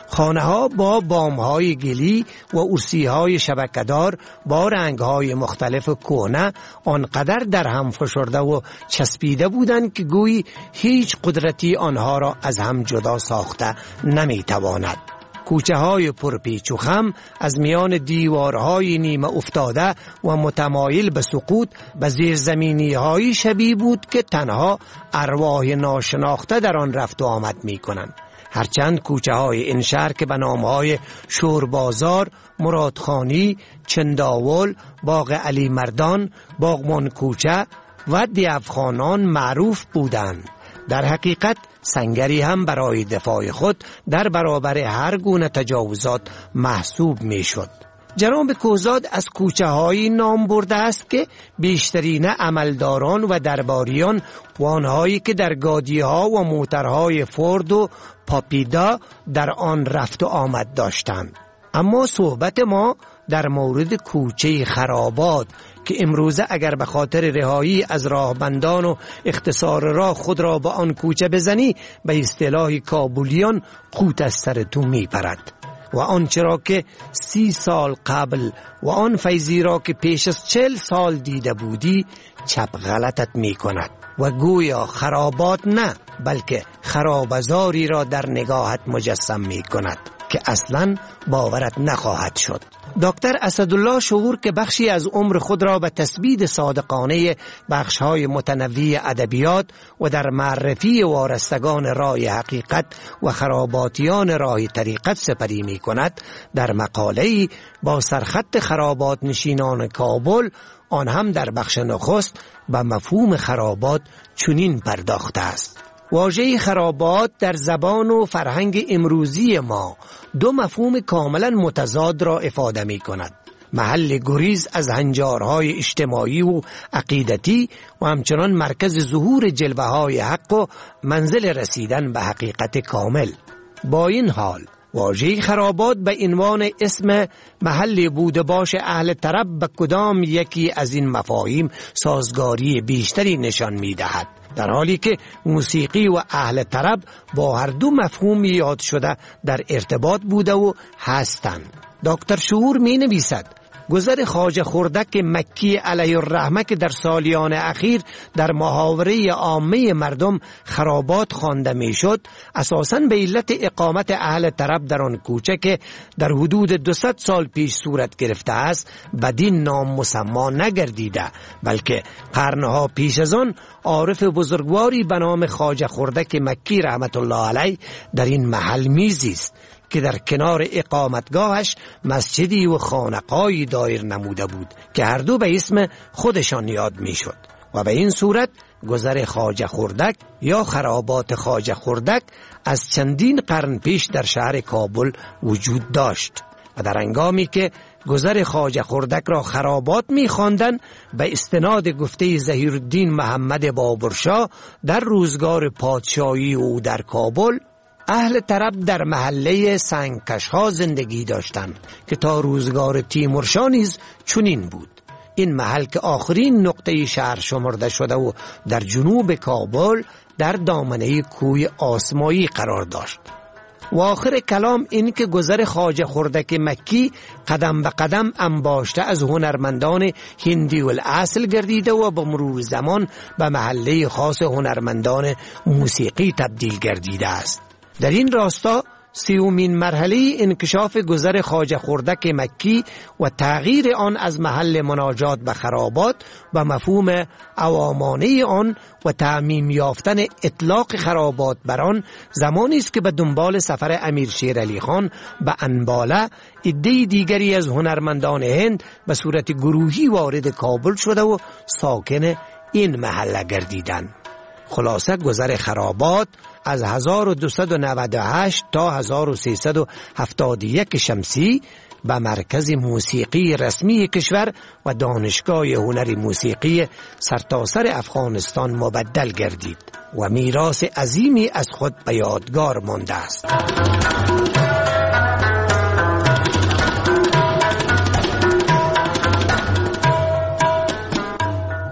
خانه ها با بام های گلی و ارسی های شبکه‌دار با رنگ های مختلف کهنه آنقدر در هم فشرده و چسبیده بودند که گویی هیچ قدرتی آنها را از هم جدا ساخته نمی تواند. کوچه های پرپیچ و خم از میان دیوارهای نیمه افتاده و متمایل به سقوط به زیرزمینی های شبیه بود که تنها ارواح ناشناخته در آن رفت و آمد می کنند. هرچند کوچه های این شهر که به نام های شوربازار، مرادخانی، چنداول، باغ علی مردان، باغمان کوچه و دیوخانان معروف بودند، در حقیقت سنگری هم برای دفاع خود در برابر هر گونه تجاوزات محسوب می شد. جناب کوزاد از کوچه هایی نام برده است که بیشترین عملداران و درباریان و آنهایی که در گادی ها و موترهای فورد و پاپیدا در آن رفت و آمد داشتند. اما صحبت ما در مورد کوچه خرابات که امروزه اگر به خاطر رهایی از راهبندان و اختصار راه خود را به آن کوچه بزنی به اصطلاح کابولیان قوت از سر تو می پرد و آنچه را که سی سال قبل و آن فیضی را که پیش از چل سال دیده بودی چپ غلطت می کند و گویا خرابات نه بلکه خرابزاری را در نگاهت مجسم می کند که اصلاً باورت نخواهد شد. دکتر اسدالله شعور که بخشی از عمر خود را به تثبیت صادقانه بخش‌های متنوع ادبیات و در معرفی وارستگان راه حقیقت و خراباتیان راه طریقت سپری می کند، در مقاله‌ای با سرخط خرابات نشینان کابل، آن هم در بخش نخست، به مفهوم خرابات چنین پرداخته است: واژه خرابات در زبان و فرهنگ امروزی ما دو مفهوم کاملا متضاد را افاده می کند: محل گریز از هنجارهای اجتماعی و عقیدتی و همچنان مرکز ظهور جلوه های حق و منزل رسیدن به حقیقت کامل. با این حال واژه خرابات به عنوان اسم محل بوده باش اهل طرب به کدام یکی از این مفاهیم سازگاری بیشتری نشان می دهد، در حالی که موسیقی و اهل طرب با هر دو مفهوم یاد شده در ارتباط بوده و هستند. دکتر شعور می نویسد: گذر خواجه خردک مکی علیه الرحمه که در سالیان اخیر در محاوره عامه مردم خرابات خوانده میشد، اساساً به علت اقامت اهل طرب در آن کوچه که در حدود دویست سال پیش صورت گرفته است بدین نام مسما نگردیده، بلکه قرنها پیش از آن عارف بزرگواری به نام خواجه خردک مکی رحمت الله علیه در این محل میزیست که در کنار اقامتگاهش مسجدی و خانقاهی دایر نموده بود که هر دو به اسم خودشان یاد می شد و به این صورت گذر خواجه خردک یا خرابات خواجه خردک از چندین قرن پیش در شهر کابل وجود داشت و در هنگامی که گذر خواجه خردک را خرابات می خواندند، به استناد گفته ظهیرالدین محمد بابرشاه در روزگار پادشاهی او در کابل، اهل طرب در محله سنگکشها زندگی داشتند که تا روزگار تیمورشاه نیز چنین بود. این محل که آخرین نقطه شهر شمرده شده و در جنوب کابل در دامنه کوه آسمایی قرار داشت. و آخر کلام این که گذر خواجه خردک مکی قدم به قدم انباشته از هنرمندان هندی الاصل گردیده و با مرور زمان به محله خاص هنرمندان موسیقی تبدیل گردیده است. در این راستا سیومین مرحله انکشاف گذر خواجه خردک مکی و تغییر آن از محل مناجات به خرابات و مفهوم عوامانه آن و تعمیم یافتن اطلاق خرابات بر آن زمانی است که به دنبال سفر امیر شیر علی خان به انباله عده دیگری از هنرمندان هند به صورت گروهی وارد کابل شده و ساکن این محله گردیدند. خلاصه گذر خرابات از هزار و دویست و نود و هشت تا هزار و سیصد و هفتاد و یک شمسی به مرکز موسیقی رسمی کشور و دانشگاه هنر موسیقی سرتاسر افغانستان مبدل گردید و میراث عظیمی از خود به یادگار مانده است.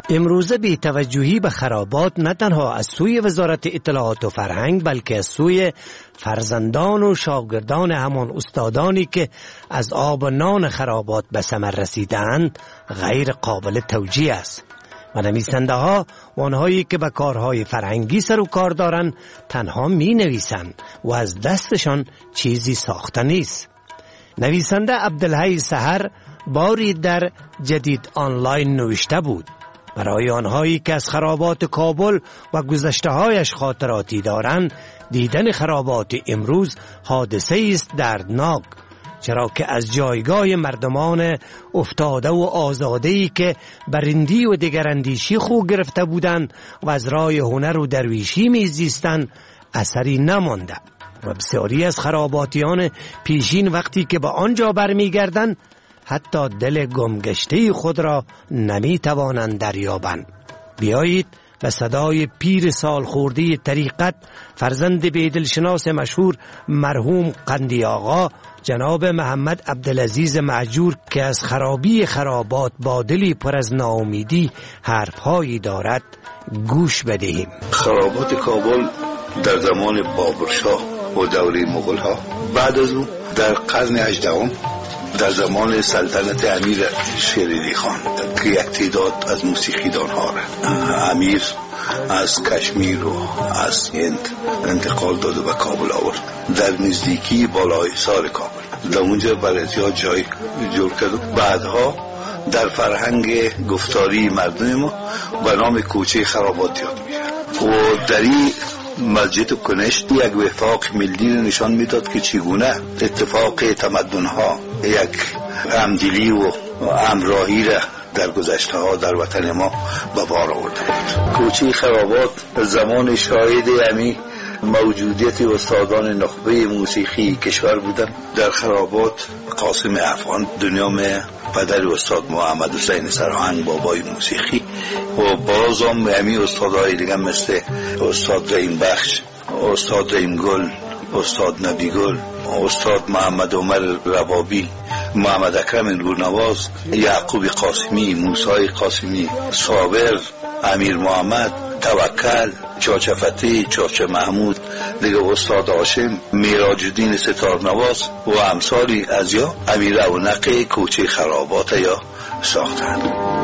امروزه بی توجهی به خرابات نه تنها از سوی وزارت اطلاعات و فرهنگ بلکه از سوی فرزندان و شاگردان همان استادانی که از آب و نان خرابات به ثمر رسیدند غیر قابل توجیه است. و نویسنده ها و آنهایی که به کارهای فرهنگی سر و کار دارند تنها می نویسند و از دستشان چیزی ساخته نیست. نویسنده عبدالحی سحر باری در جدید آنلاین نوشته بود: برای آنهایی که از خرابات کابل و گذشته هایش خاطراتی دارند، دیدن خرابات امروز حادثه است دردناک، چرا که از جایگاه مردمان افتاده و آزاده‌ای که برندی و دگراندیشی خو گرفته بودند و از راه هنر و درویشی میزیستند اثری نمانده و بسیاری از خراباتیان پیشین وقتی که به آنجا برمیگردند حتی دل گمگشته خود را نمی توانند دریابند. بیایید به صدای پیر سال خورده طریقت فرزند بیدلشناس مشهور مرحوم قندی آقا جناب محمد عبدالعزیز معجور که از خرابی خرابات با دلی پر از ناامیدی حرفهایی دارد گوش بدهیم. خرابات کابل در زمان بابرشاه و دوره مغول ها، بعد از اون در قرن هجدهم در زمان سلطنت امیر شیرینی خان که یک تعداد از موسیقیدان ها را امیر از کشمیر و از هند انتقال داده به کابل آورد. در نزدیکی بالای سار کابل در اونجا برای جای جور کرد. بعدها در فرهنگ گفتاری مردم ما به نام کوچه خرابات یاد میشه و در این مسجد کنشت یک وفاق ملی نشان میداد که چگونه اتفاق تمدن ها یک همدلی و همراهی را در گذشته ها در وطن ما به بار آورده بود. کوچه خرابات زمان شاهد امی موجودیت استادان نخبه موسیقی کشور بودند. در خرابات قاسم افغان دنیام پدر استاد محمد حسین سراهنگ بابای موسیقی و باز هم امی استادهای دیگه مثل استاد رحیم بخش، استاد رحیم گل، استاد نبی گل، استاد محمد عمر ربابی، محمد اکرم نورنواز، یعقوب قاسمی، موسی قاسمی، صابر، امیر محمد، توکل، چاچه فتی، چاچه محمود، دیگه استاد هاشم، میراج الدین ستارنواز و امثالی از یا امیر رونق کوچه خرابات یا ساختند.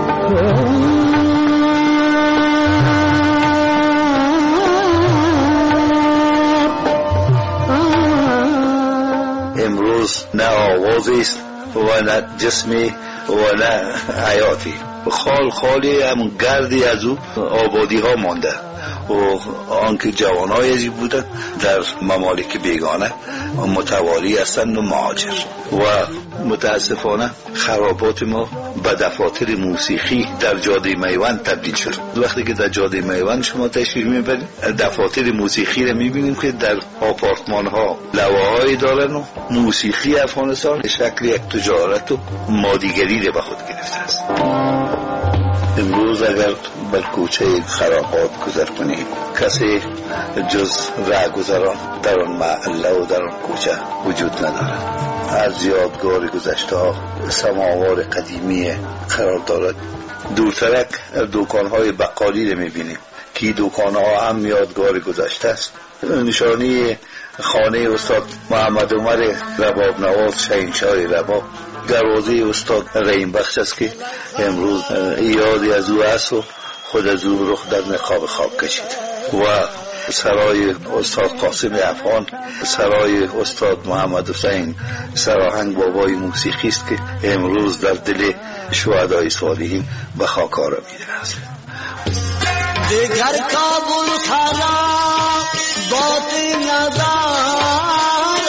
امروز نه آوازی است و نه جسمی و نه حیاتی، خال خالی هم گردی از او آبادی ها مانده و آنکه جوانای ازی بودن در ممالک بیگانه متوالی هستند و مهاجر و متاسفانه خرابات ما به دفاتر موسیقی در جاده میوند تبدیل شد. وقتی که در جاده میوند شما تشریف میبرید دفاتر موسیقی رو میبینیم که در آپارتمان ها لوحه‌ای دارن و موسیقی افغانستان شکل یک تجارت و مادیگری رو به خود گرفته است. امروز اگر بر کوچه خرابات گذر کنید کسی جز رهگذران در آن محله و در آن کوچه وجود ندارد. از یادگار گذشته ها سماوار قدیمی قرار دارد. دورترک دکانهای بقالی رو میبینیم که دکانها هم یادگار گذشته است. نشانی خانه استاد محمد عمر رباب نواز شهنشاه رباب، دروازه استاد رحیم بخش است که امروز یادی از او است و خود از او رخ در نقاب خاک کشید و سرای استاد قاسم افغان، سرای استاد محمد حسین سراهنگ بابای موسیقی است که امروز در دل شهدای صالحین به خاک آرامیده است. دیگر کابل خراب باطن ندارد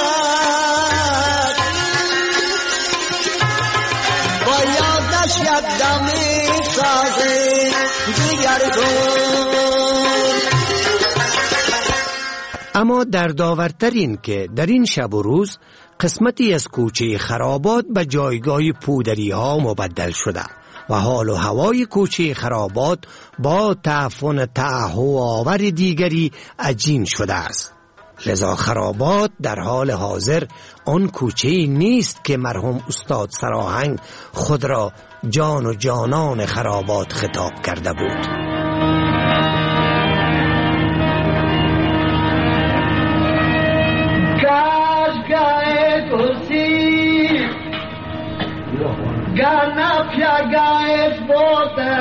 با یادش یک دمی سازه دیگر کن. اما در داورتر این که در این شب و روز قسمتی از کوچه خرابات به جایگاه پودری ها مبدل شده و حال و هوای کوچه خرابات با تعفن تعهو آور دیگری عجین شده است. لذا خرابات در حال حاضر آن کوچه‌ای نیست که مرحوم استاد سراهنگ خود را جان و جانان خرابات خطاب کرده بود. गाना प्या गाए बोता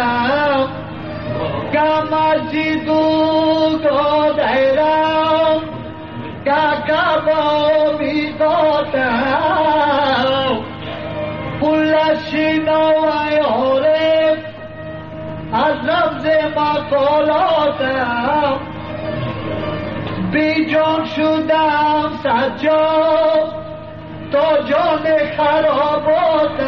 कामाजी दू गो दायरा काका बाबी तोता पुल्लाशी नवाय होरे आजम जे माकोलोता बीजों शुदाम साजो तो जाने खराब होता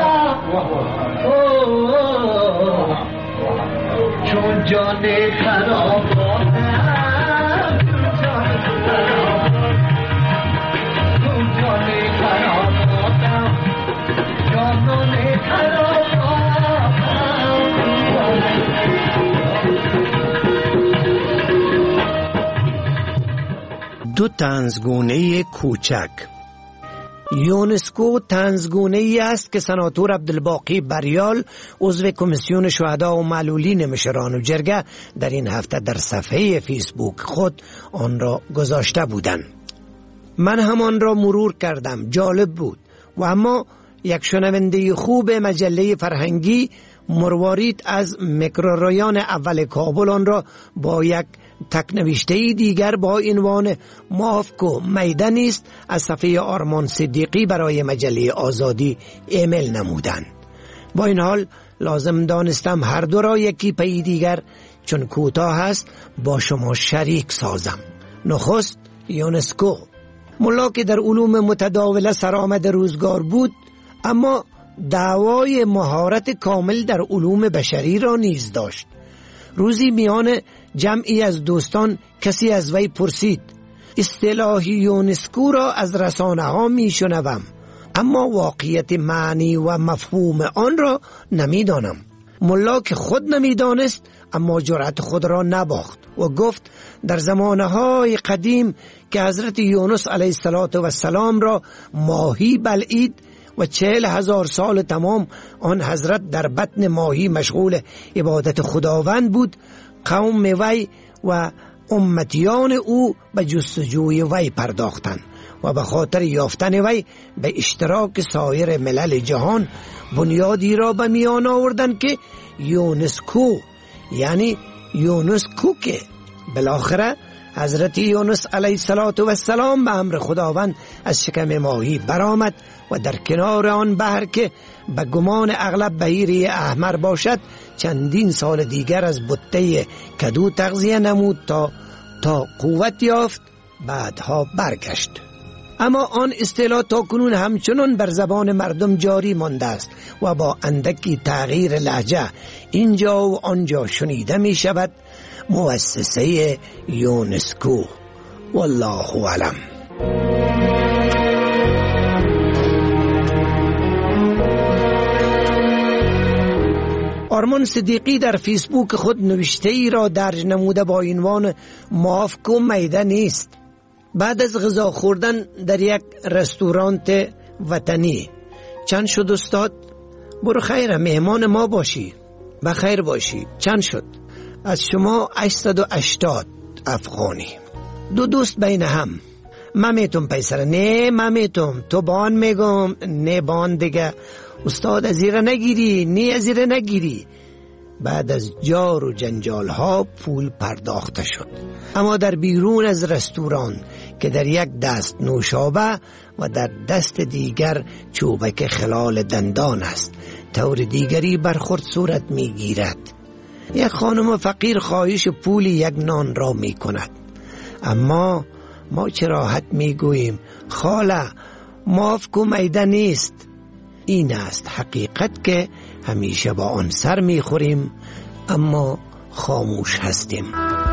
चुन जाने खराब होता चुन जाने खराब होता जाने खराब دو طنزگونه کوچک. یونسکو طنزگونه ای است که سناتور عبدالباقی بریال عضو کمیسیون شهدا و معلولین مشران و جرگه در این هفته در صفحه فیسبوک خود آن را گذاشته بودند. من همان را مرور کردم، جالب بود. و اما یک شنونده خوب مجله فرهنگی مروارید از میکروریان اول کابل آن را با یک تکنوشته دیگر با عنوان مافکو میدان است از صفحه آرمان صدیقی برای مجله آزادی ایمیل نمودند. با این حال لازم دانستم هر دو را یکی پی دیگر چون کوتاه است با شما شریک سازم. نخست یونسکو، ملا که در علوم متداوله سرآمد روزگار بود اما دعوای مهارت کامل در علوم بشری را نیز داشت. روزی میان جمعی از دوستان کسی از وی پرسید: اصطلاح یونسکو را از رسانه ها می شنوم اما واقعیت معنی و مفهوم آن را نمی دانم. ملا که خود نمی دانست اما جرأت خود را نباخت و گفت در زمانهای قدیم که حضرت یونس علیه السلام را ماهی بلعید و چهل هزار سال تمام آن حضرت در بطن ماهی مشغول عبادت خداوند بود، قوم وی و امتیان او به جستجوی وی پرداختند و به خاطر یافتن وی به اشتراک سایر ملل جهان بنیادی را به میان آوردند که یونسکو یعنی یونس کوکه. بالاخره حضرت یونس علیه السلام به امر خداوند از شکم ماهی برآمد و در کنار آن بحر که به گمان اغلب بحیره احمر باشد چندین سال دیگر از بطه کدو تغذیه نمود تا تا قوت یافت، بعدها برگشت. اما آن اصطلاح تاکنون همچنان بر زبان مردم جاری مانده است و با اندکی تغییر لهجه اینجا و آنجا شنیده می شود: مؤسسه یونسکو. والله اعلم. آرمان صدیقی در فیسبوک خود نوشته ای را درج نموده با عنوان مافکو میده نیست. بعد از غذا خوردن در یک رستورانت وطنی: چند شد استاد؟ برو خیره، مهمان ما باشی. بخیر باشی. چند شد؟ از شما هشتصد و هشتاد افغانی. دو دوست بین هم: من میتون پیسر. نه من میتون. تو بان میگم. نه بان دیگه. استاد از زیره نگیری. نه از زیره نگیری. بعد از جار و جنجال ها پول پرداخته شد. اما در بیرون از رستوران که در یک دست نوشابه و در دست دیگر چوبک خلال دندان است، طور دیگری برخورد صورت می گیرد. یک خانم فقیر خواهش پول یک نان را می کند، اما ما چه راحت می گوییم: خاله مافکو میده نیست. این است حقیقت که همیشه با آن سر می خوریم اما خاموش هستیم.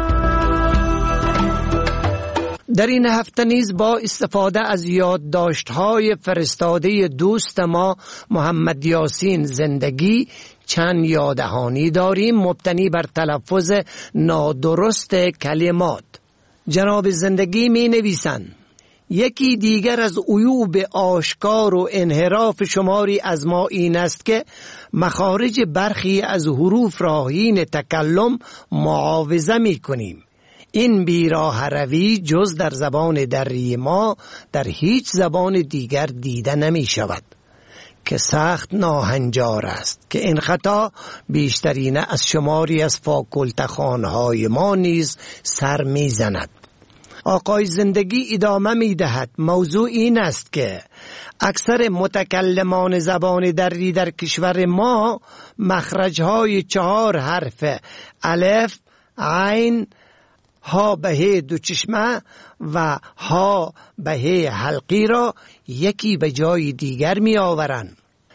در این هفته نیز با استفاده از یادداشت‌های فرستاده دوست ما محمد یاسین زندگی چند یاددهانی داریم مبتنی بر تلفظ نادرست کلمات. جناب زندگی می نویسند یکی دیگر از عیوب آشکار و انحراف شماری از ما این است که مخارج برخی از حروف را حین تکلم معاوضه می کنیم. این بیراه روی جز در زبان دری ما در هیچ زبان دیگر دیده نمی شود که سخت ناهنجار است که این خطا بیشترین از شماری از فاکولتخوان‌های ما نیز سر می زند. آقای زندگی ادامه می دهد موضوع این است که اکثر متکلمان زبان دری در کشور ما مخرجهای چهار حرف الف، عین، ها به ه دو چشمه و ها به ه حلقی را یکی به جای دیگر می آورند.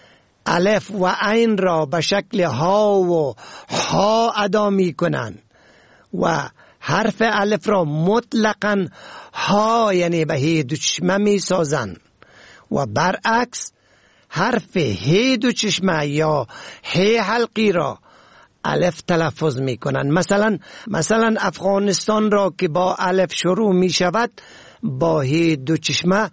الف و عین را به شکل ها و ها ادا می کنند و حرف الف را مطلقاً ها یعنی به ه دو چشمه می سازند و برعکس حرف ه دو چشمه یا ه حلقی را الف تلفظ می کنند. مثلا مثلا افغانستان را که با الف شروع می شود با ه دو چشمه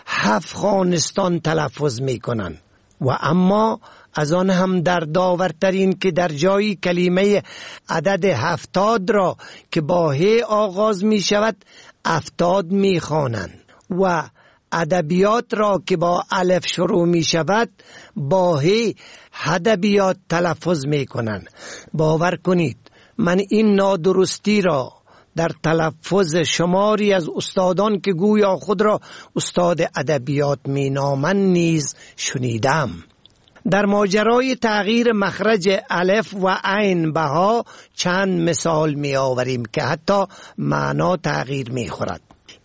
افغانستان تلفظ می کنند و اما از آن هم در داورترین که در جای کلمه عدد هفتاد را که با ه آغاز می شود افتاد می خوانند و ادبیات را که با الف شروع می شود با ه ادبیات تلفظ می کنند. باور کنید من این نادرستی را در تلفظ شماری از استادان که گویا خود را استاد ادبیات می نامند نیز شنیدم. در ماجرای تغییر مخرج الف و عین به ها چند مثال می آوریم که حتی معنا تغییر می خورد.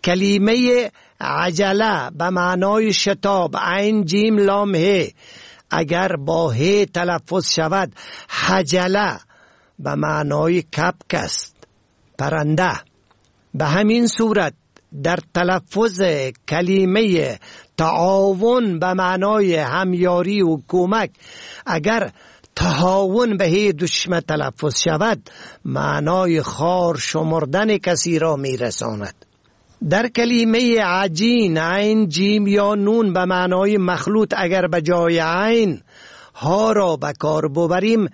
کلمه عجله به معنای شتاب، عین جیم لام ه، اگر با ه تلفظ شود حجله به معنای کپک است، پرنده. به همین صورت در تلفظ کلمه تعاون به معنای همیاری و کمک اگر تهاون به ه دشمه تلفظ شود معنای خار شمردن کسی را می رساند. در کلمه عجین عین جیم یا نون به معنای مخلوط اگر به جای عین ها را به کار ببریم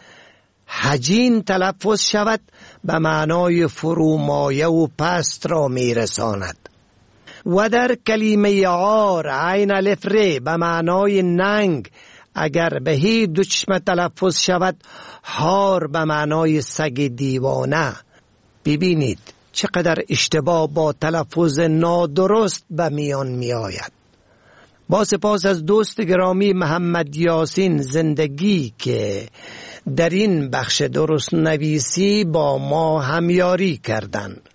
حجین تلفظ شود به معنای فرومایه و پست را می رساند. و در کلمه عار عین الف ر به معنای ننگ اگر به ه دو چشمه تلفظ شود هار به معنای سگ دیوانه. ببینید چقدر اشتباه با تلفظ نادرست به میان می آید. با سپاس از دوست گرامی محمد یاسین زندگی که در این بخش درست نویسی با ما همیاری کردند.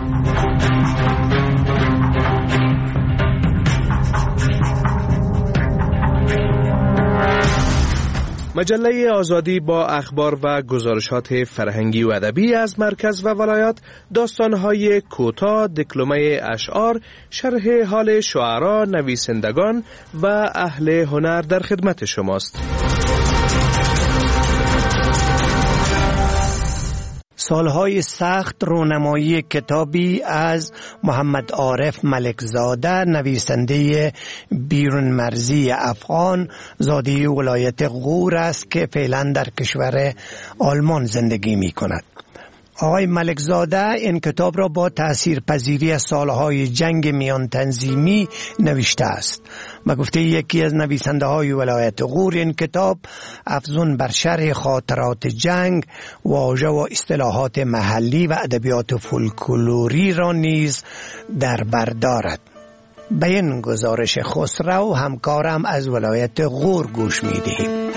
مجله آزادی با اخبار و گزارشات فرهنگی و ادبی از مرکز و ولایات، داستان‌های کوتاه، دکلمه اشعار، شرح حال شعرا، نویسندگان و اهل هنر در خدمت شماست. سالهای سخت رونمایی کتابی از محمد عارف ملکزاده، نویسنده بیرون مرزی افغان، زاده ولایت غور است که فعلا در کشور آلمان زندگی می کند. آقای ملکزاده این کتاب را با تأثیر پذیری از سالهای جنگ میان تنظیمی نوشته است. به گفته یکی از نویسنده های ولایت غور این کتاب افزون بر شرح خاطرات جنگ، واژه و اصطلاحات محلی و ادبیات فولکلوری را نیز در بر دارد. به این گزارش خسرو همکارم از ولایت غور گوش می دهیم.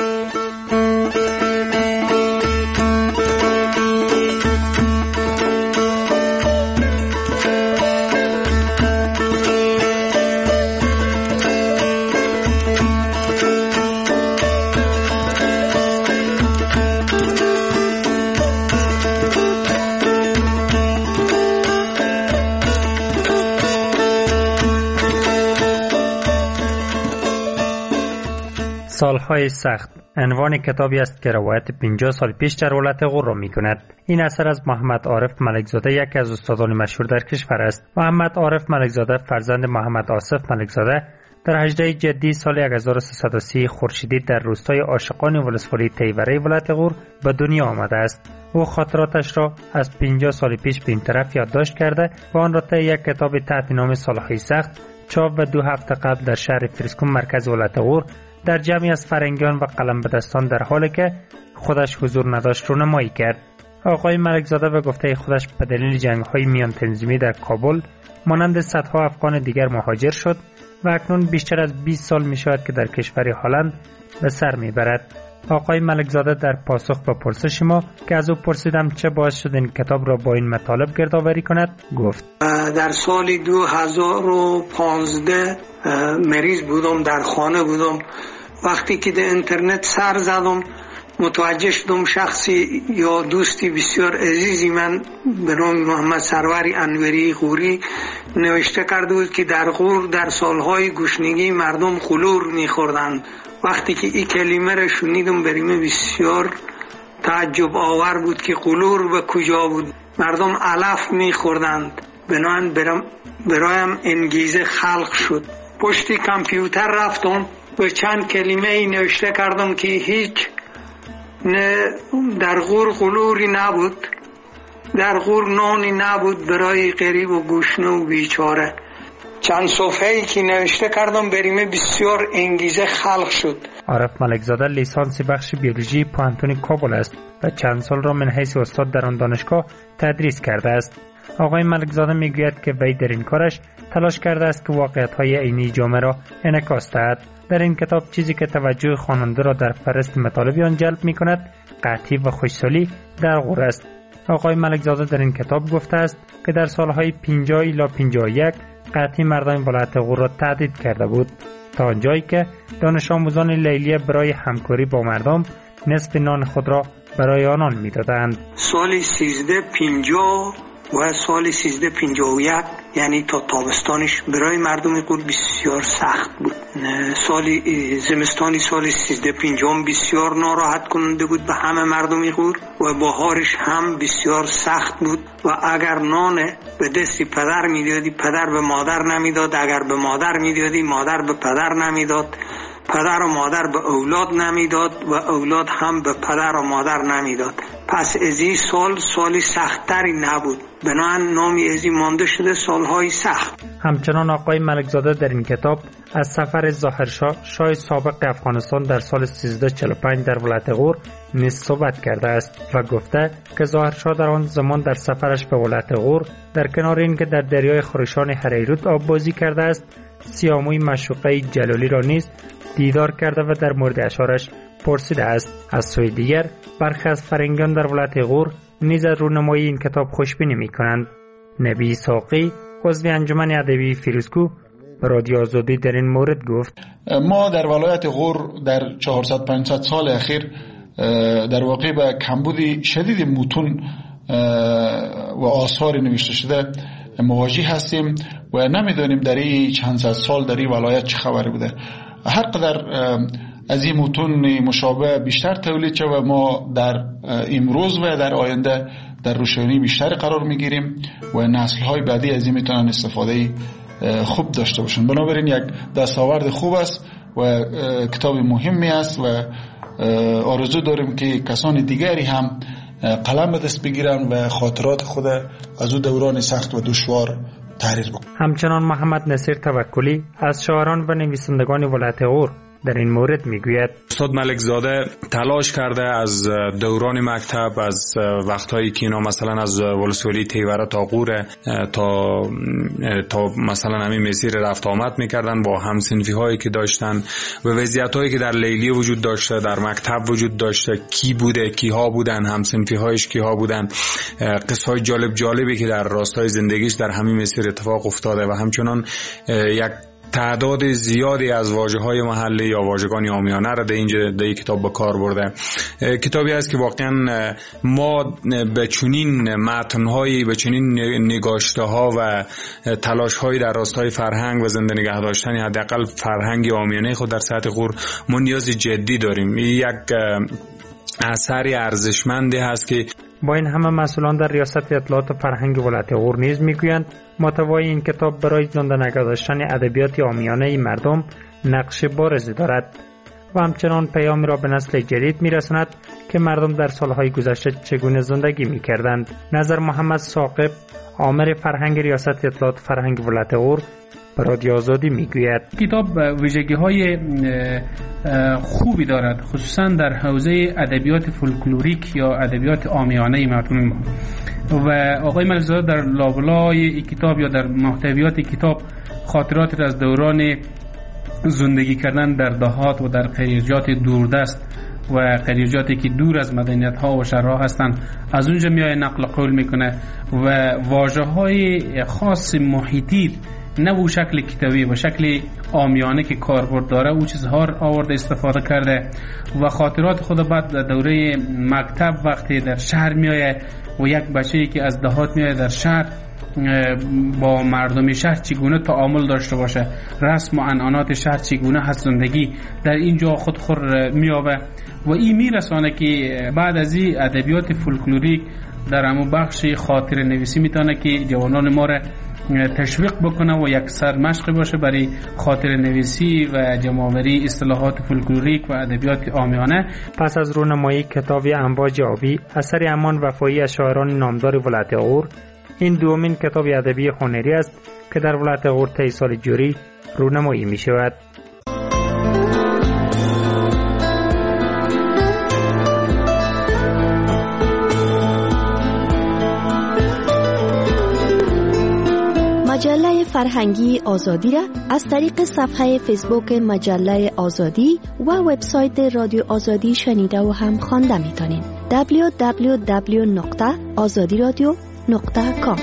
سالهای سخت. عنوان کتابی است که روایت پنجاه سال پیش در ولایت غور را می‌کند. این اثر از محمد عارف ملکزاده، یکی از استادان مشهور در کشور است. محمد عارف ملکزاده فرزند محمد آصف ملکزاده در هجدهم جدی سال هزار و سیصد و سی خورشیدی در روستای عاشقان ولسوالی تیوره ولایت غور به دنیا آمده است. او خاطراتش را از پنجاه سال پیش به این طرف یادداشت کرده و آن را طی یک کتاب تحت نام سالهای سخت چاپ و دو هفته قبل در شهر فریسکو مرکز ولایت غور در جمعی از فرنگیان و قلم به دستان در حالی که خودش حضور نداشت رونمایی کرد. آقای ملکزاده به گفته خودش به دلیل جنگ‌های میان تنظیمی در کابل مانند صدها افغان دیگر مهاجر شد و اکنون بیشتر از بیست سال می شود که در کشور هلند به سر می برد. آقای ملکزاده در پاسخ به پرسش ما که از او پرسیدم چه باعث شد این کتاب را با این مطالب گردآوری کند گفت: در سال دو هزار و پانزده مریض بودم، در خانه بودم. وقتی که در اینترنت سر زدم متوجه شدم شخصی یا دوستی بسیار عزیزی من به نام محمد سروری انوری غوری نوشته کرده بود که در غور در سالهای گشنگی مردم خلور می‌خوردند. وقتی که این کلمه را شنیدم بریم بسیار تعجب آور بود که خلور به کجا بود. مردم علف می‌خوردند. بنابراین برم برایم انگیزه خلق شد. پشت کامپیوتر رفتم و چند کلمه نوشته کردم که هیچ نه در غور خلوری نبود، در غور نانی نبود برای غریب و گشنه و بیچاره. چند صفحه‌ای که نوشته کردم بریمه بسیار انگیزه خلق شد. عارف ملکزاده لیسانس بخش بیولوژی پانتون کابل است و چند سال را من حیث استاد در آن دانشگاه تدریس کرده است. آقای ملکزاده میگوید که وی در این کارش تلاش کرده است که واقعیت‌های عینی جامعه را انعکاس دهد. در این کتاب چیزی که توجه خواننده را در فهرست مطالب آن جلب می‌کند قحطی و خوشسالی در غور است. آقای ملکزاده در این کتاب گفته است که در سالهای پنجاه الی پنجاه و یک قحطی مردم ولایت غور را تهدید کرده بود تا آنجایی که دانش آموزان لیلیه برای همکاری با مردم نصف نان خود را برای آنان می‌دادند. سال سیزده پنجاه و سال سیزده پنجاه و یک یعنی تا تابستانش برای مردم غور بسیار سخت بود. سال زمستانی سال سیزده پنجاه بسیار ناراحت کننده بود به همه مردم غور و بهارش هم بسیار سخت بود و اگر نان به دست پدر میدادی پدر به مادر نمیداد، اگر به مادر میدادی مادر به پدر نمیداد، پدر و مادر به اولاد نمیداد و اولاد هم به پدر و مادر نمیداد. پس از این سال سالی سختری نبود، بنابراین نامی از این مانده شده سالهای سخت. همچنان آقای ملکزاده در این کتاب از سفر ظاهرشاه شاه سابق افغانستان در سال سیزده چهل و پنج در ولایت غور نیز صحبت کرده است و گفته که ظاهرشاه در آن زمان در سفرش به ولایت غور در کنار اینکه در دریای خروشان هریرود آب بازی کرده است، سیاموی معشوقه جلالی را نیز دیدار کرده و در مورد اشعارش پرسیده است. از سوی دیگر برخی از فرنگیان در ولایت غور نیز از رونمایی این کتاب خوشبینی می‌کنند. نبی ساقی عضو انجمن ادبی فریسکو به رادیو آزادی در این مورد گفت: ما در ولایت غور در چهارصد پانصد سال اخیر در واقع به کمبود شدید متون و آثار نوشته شده مواجه هستیم و نمیدونیم در این چند صد سال در این ولایت چه خبری بوده. هر قدر از این متون مشابه بیشتر تولید شد و ما در امروز و در آینده در روشنی بیشتر قرار میگیریم و نسل‌های بعدی از این میتونن استفاده خوب داشته باشن. بنابراین یک دستاورد خوب است و کتاب مهمی است و آرزو داریم که کسان دیگری هم قلم به دست بگیرن و خاطرات خود از او دوران سخت و دشوار تحریر بکنن. همچنان محمد نصیر توکلی از شاعران و نویسندگان ولایت غور در این مورد میگوید: استاد ملکزاده تلاش کرده از دوران مکتب، از وقتایی که اینا مثلا از ولسوالی تیوره تا غور تا تا مثلا همین مسیر رفت آمد میکردن با همصنفی هایی که داشتن و وضعیت هایی که در لیلی وجود داشته، در مکتب وجود داشته، کی بوده، کیها بودن، همصنفی هایش کیها بودن، قصه های جالب جالبی که در راستای زندگیش در همین مسیر اتفاق افتاده و همچنان یک تعداد زیادی از واژه‌های محلی یا واژگان عامیانه را در اینجا در این کتاب به کار برده. کتابی است که واقعا ما به چنین متن‌هایی، به چنین نگاشته‌ها و تلاش‌های در راستای فرهنگ و زنده نگه داشتن حداقل فرهنگ عامیانه خود در سطح غور ما نیاز جدی داریم. یک اثری ارزشمندی هست که با این همه مسئولان در ریاست اطلاعات و فرهنگ ولایت غور نیز میگویند محتوای این کتاب برای زنده نگه داشتن ادبیات عامیانه مردم نقش بارزی دارد و همچنان پیامی را به نسل جدید میرساند که مردم در سالهای گذشته چگونه زندگی میکردند. نظر محمد ثاقب، آمر فرهنگ ریاست اطلاعات فرهنگ ولایت غور، رادیو آزادی میگوید کتاب ویژگی‌های خوبی دارد، خصوصا در حوزه ادبیات فولکلوریک یا ادبیات عامیانه مردم ما. و آقای ملک زاده در لابلای کتاب یا در محتویات کتاب خاطرات از دوران زندگی کردن در دهات و در قریجات دوردست و قریجاتی که دور از مدنیت ها و شهرها هستند از اونجا میای نقل قول میکنه و واژه های خاص محیطی نه و شکل کتابی و شکل عامیانه که کاربرد داره او چیزها را آورده استفاده کرده و خاطرات خود بعد در دوره مکتب وقتی در شهر میایه و یک بچه‌ای که از دهات میایه در شهر با مردم شهر چگونه تعامل داشته باشه، رسم و عنعنات شهر چگونه هست، زندگی در اینجا خود خور میابه و این میرسانه که بعد از این ادبیات فولکلوریک در همون بخش خاطر نویسی میتونه که جوانان ما را تشویق بکنه و یک سرمشق باشه برای خاطر نویسی و جمع‌آوری اصطلاحات فولکلوریک و ادبیات عامیانه. پس از رونمایی کتاب امواج آبی اثر امان وفایی از شاعران نامدار ولایت غور، این دومین کتاب ادبی هنری است که در ولایت غور طی سال جاری رونمایی می شود. مجله فرهنگی آزادی را از طریق صفحه فیسبوک مجله آزادی و وبسایت رادیو آزادی شنیده و هم خوانده میتونید. دبلیو دبلیو دبلیو نقطه آزادی رادیو نقطه کام.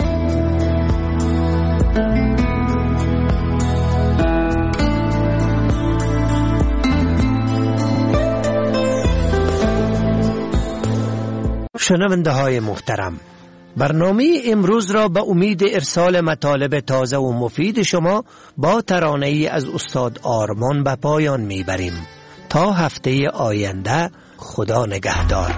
شنونده های محترم، برنامه امروز را به امید ارسال مطالب تازه و مفید شما با ترانه ای از استاد آرمان به پایان میبریم. تا هفته آینده، خدا نگهدار.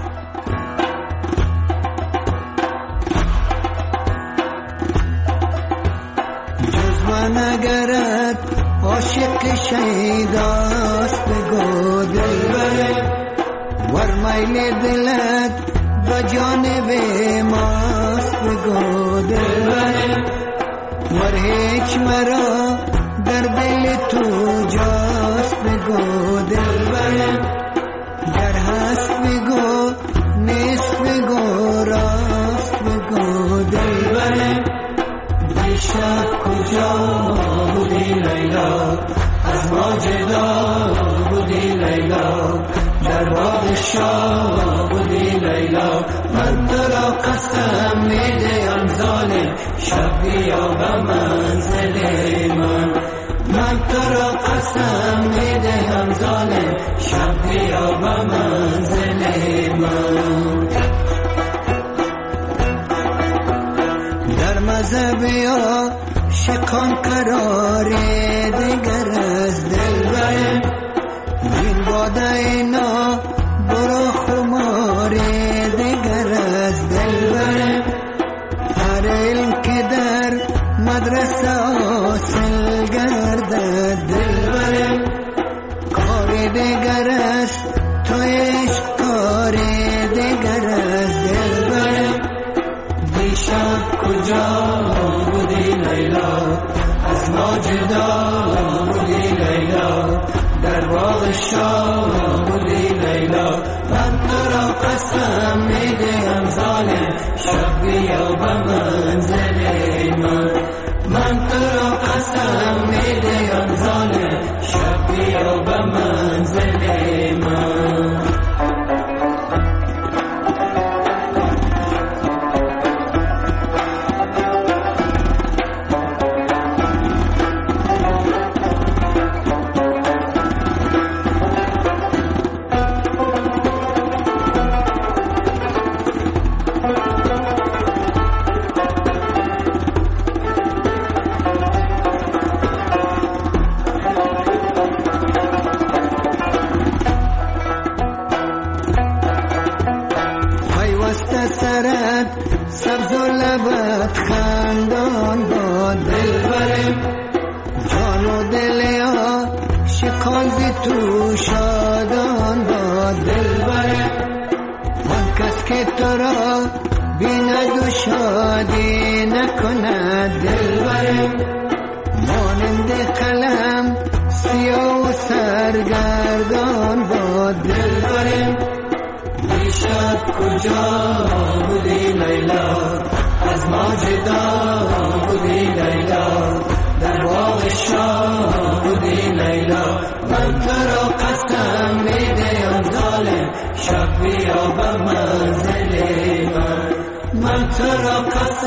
جز نگرد عاشق شیداست بگو دلبر ور میل دلت و جانب ماست بگو دلبر ور هیچ مرا در دل تو جاست بگو دلبر گر هست بگو نیست بگو راست بگو دلبر دیشب کجا بودی لیلا از ما جدا بودی لیلا در باغ شاه بودی لیلا من تو را قسم میدهم ظالم شب بیا به منزل من من تو را قسم میدهم ظالم شب بیا به منزل من در مزه بیا شکان قرار دگر از دل بر این باده اینا برو خمار دگر از دل بر هر علم که در مدرسه حاصل گردد دل بر کار دگر است تو عشق کار دگر از دل بر دیشب کجا بودی لیلا از ما جدا بودی لیلا در باغ شاه بودی لیلا من تو را قسم میدهم ظالم شب بیا به منزل من من تو را قسم میدهم ظالم شب بیا به منزل من و شادان با دلبر. آن کس که تو را بیند و شادی نکند دلبر. مانند قلم سیاه و سرگردان با دلبر. دیشب کجا بودی لیلا، از ما جدا بودی لیلا، در باغ شاه بودی لیلا. من تو را قسم میدهم ظالم، شب بیا به منزل من. من تو را قسم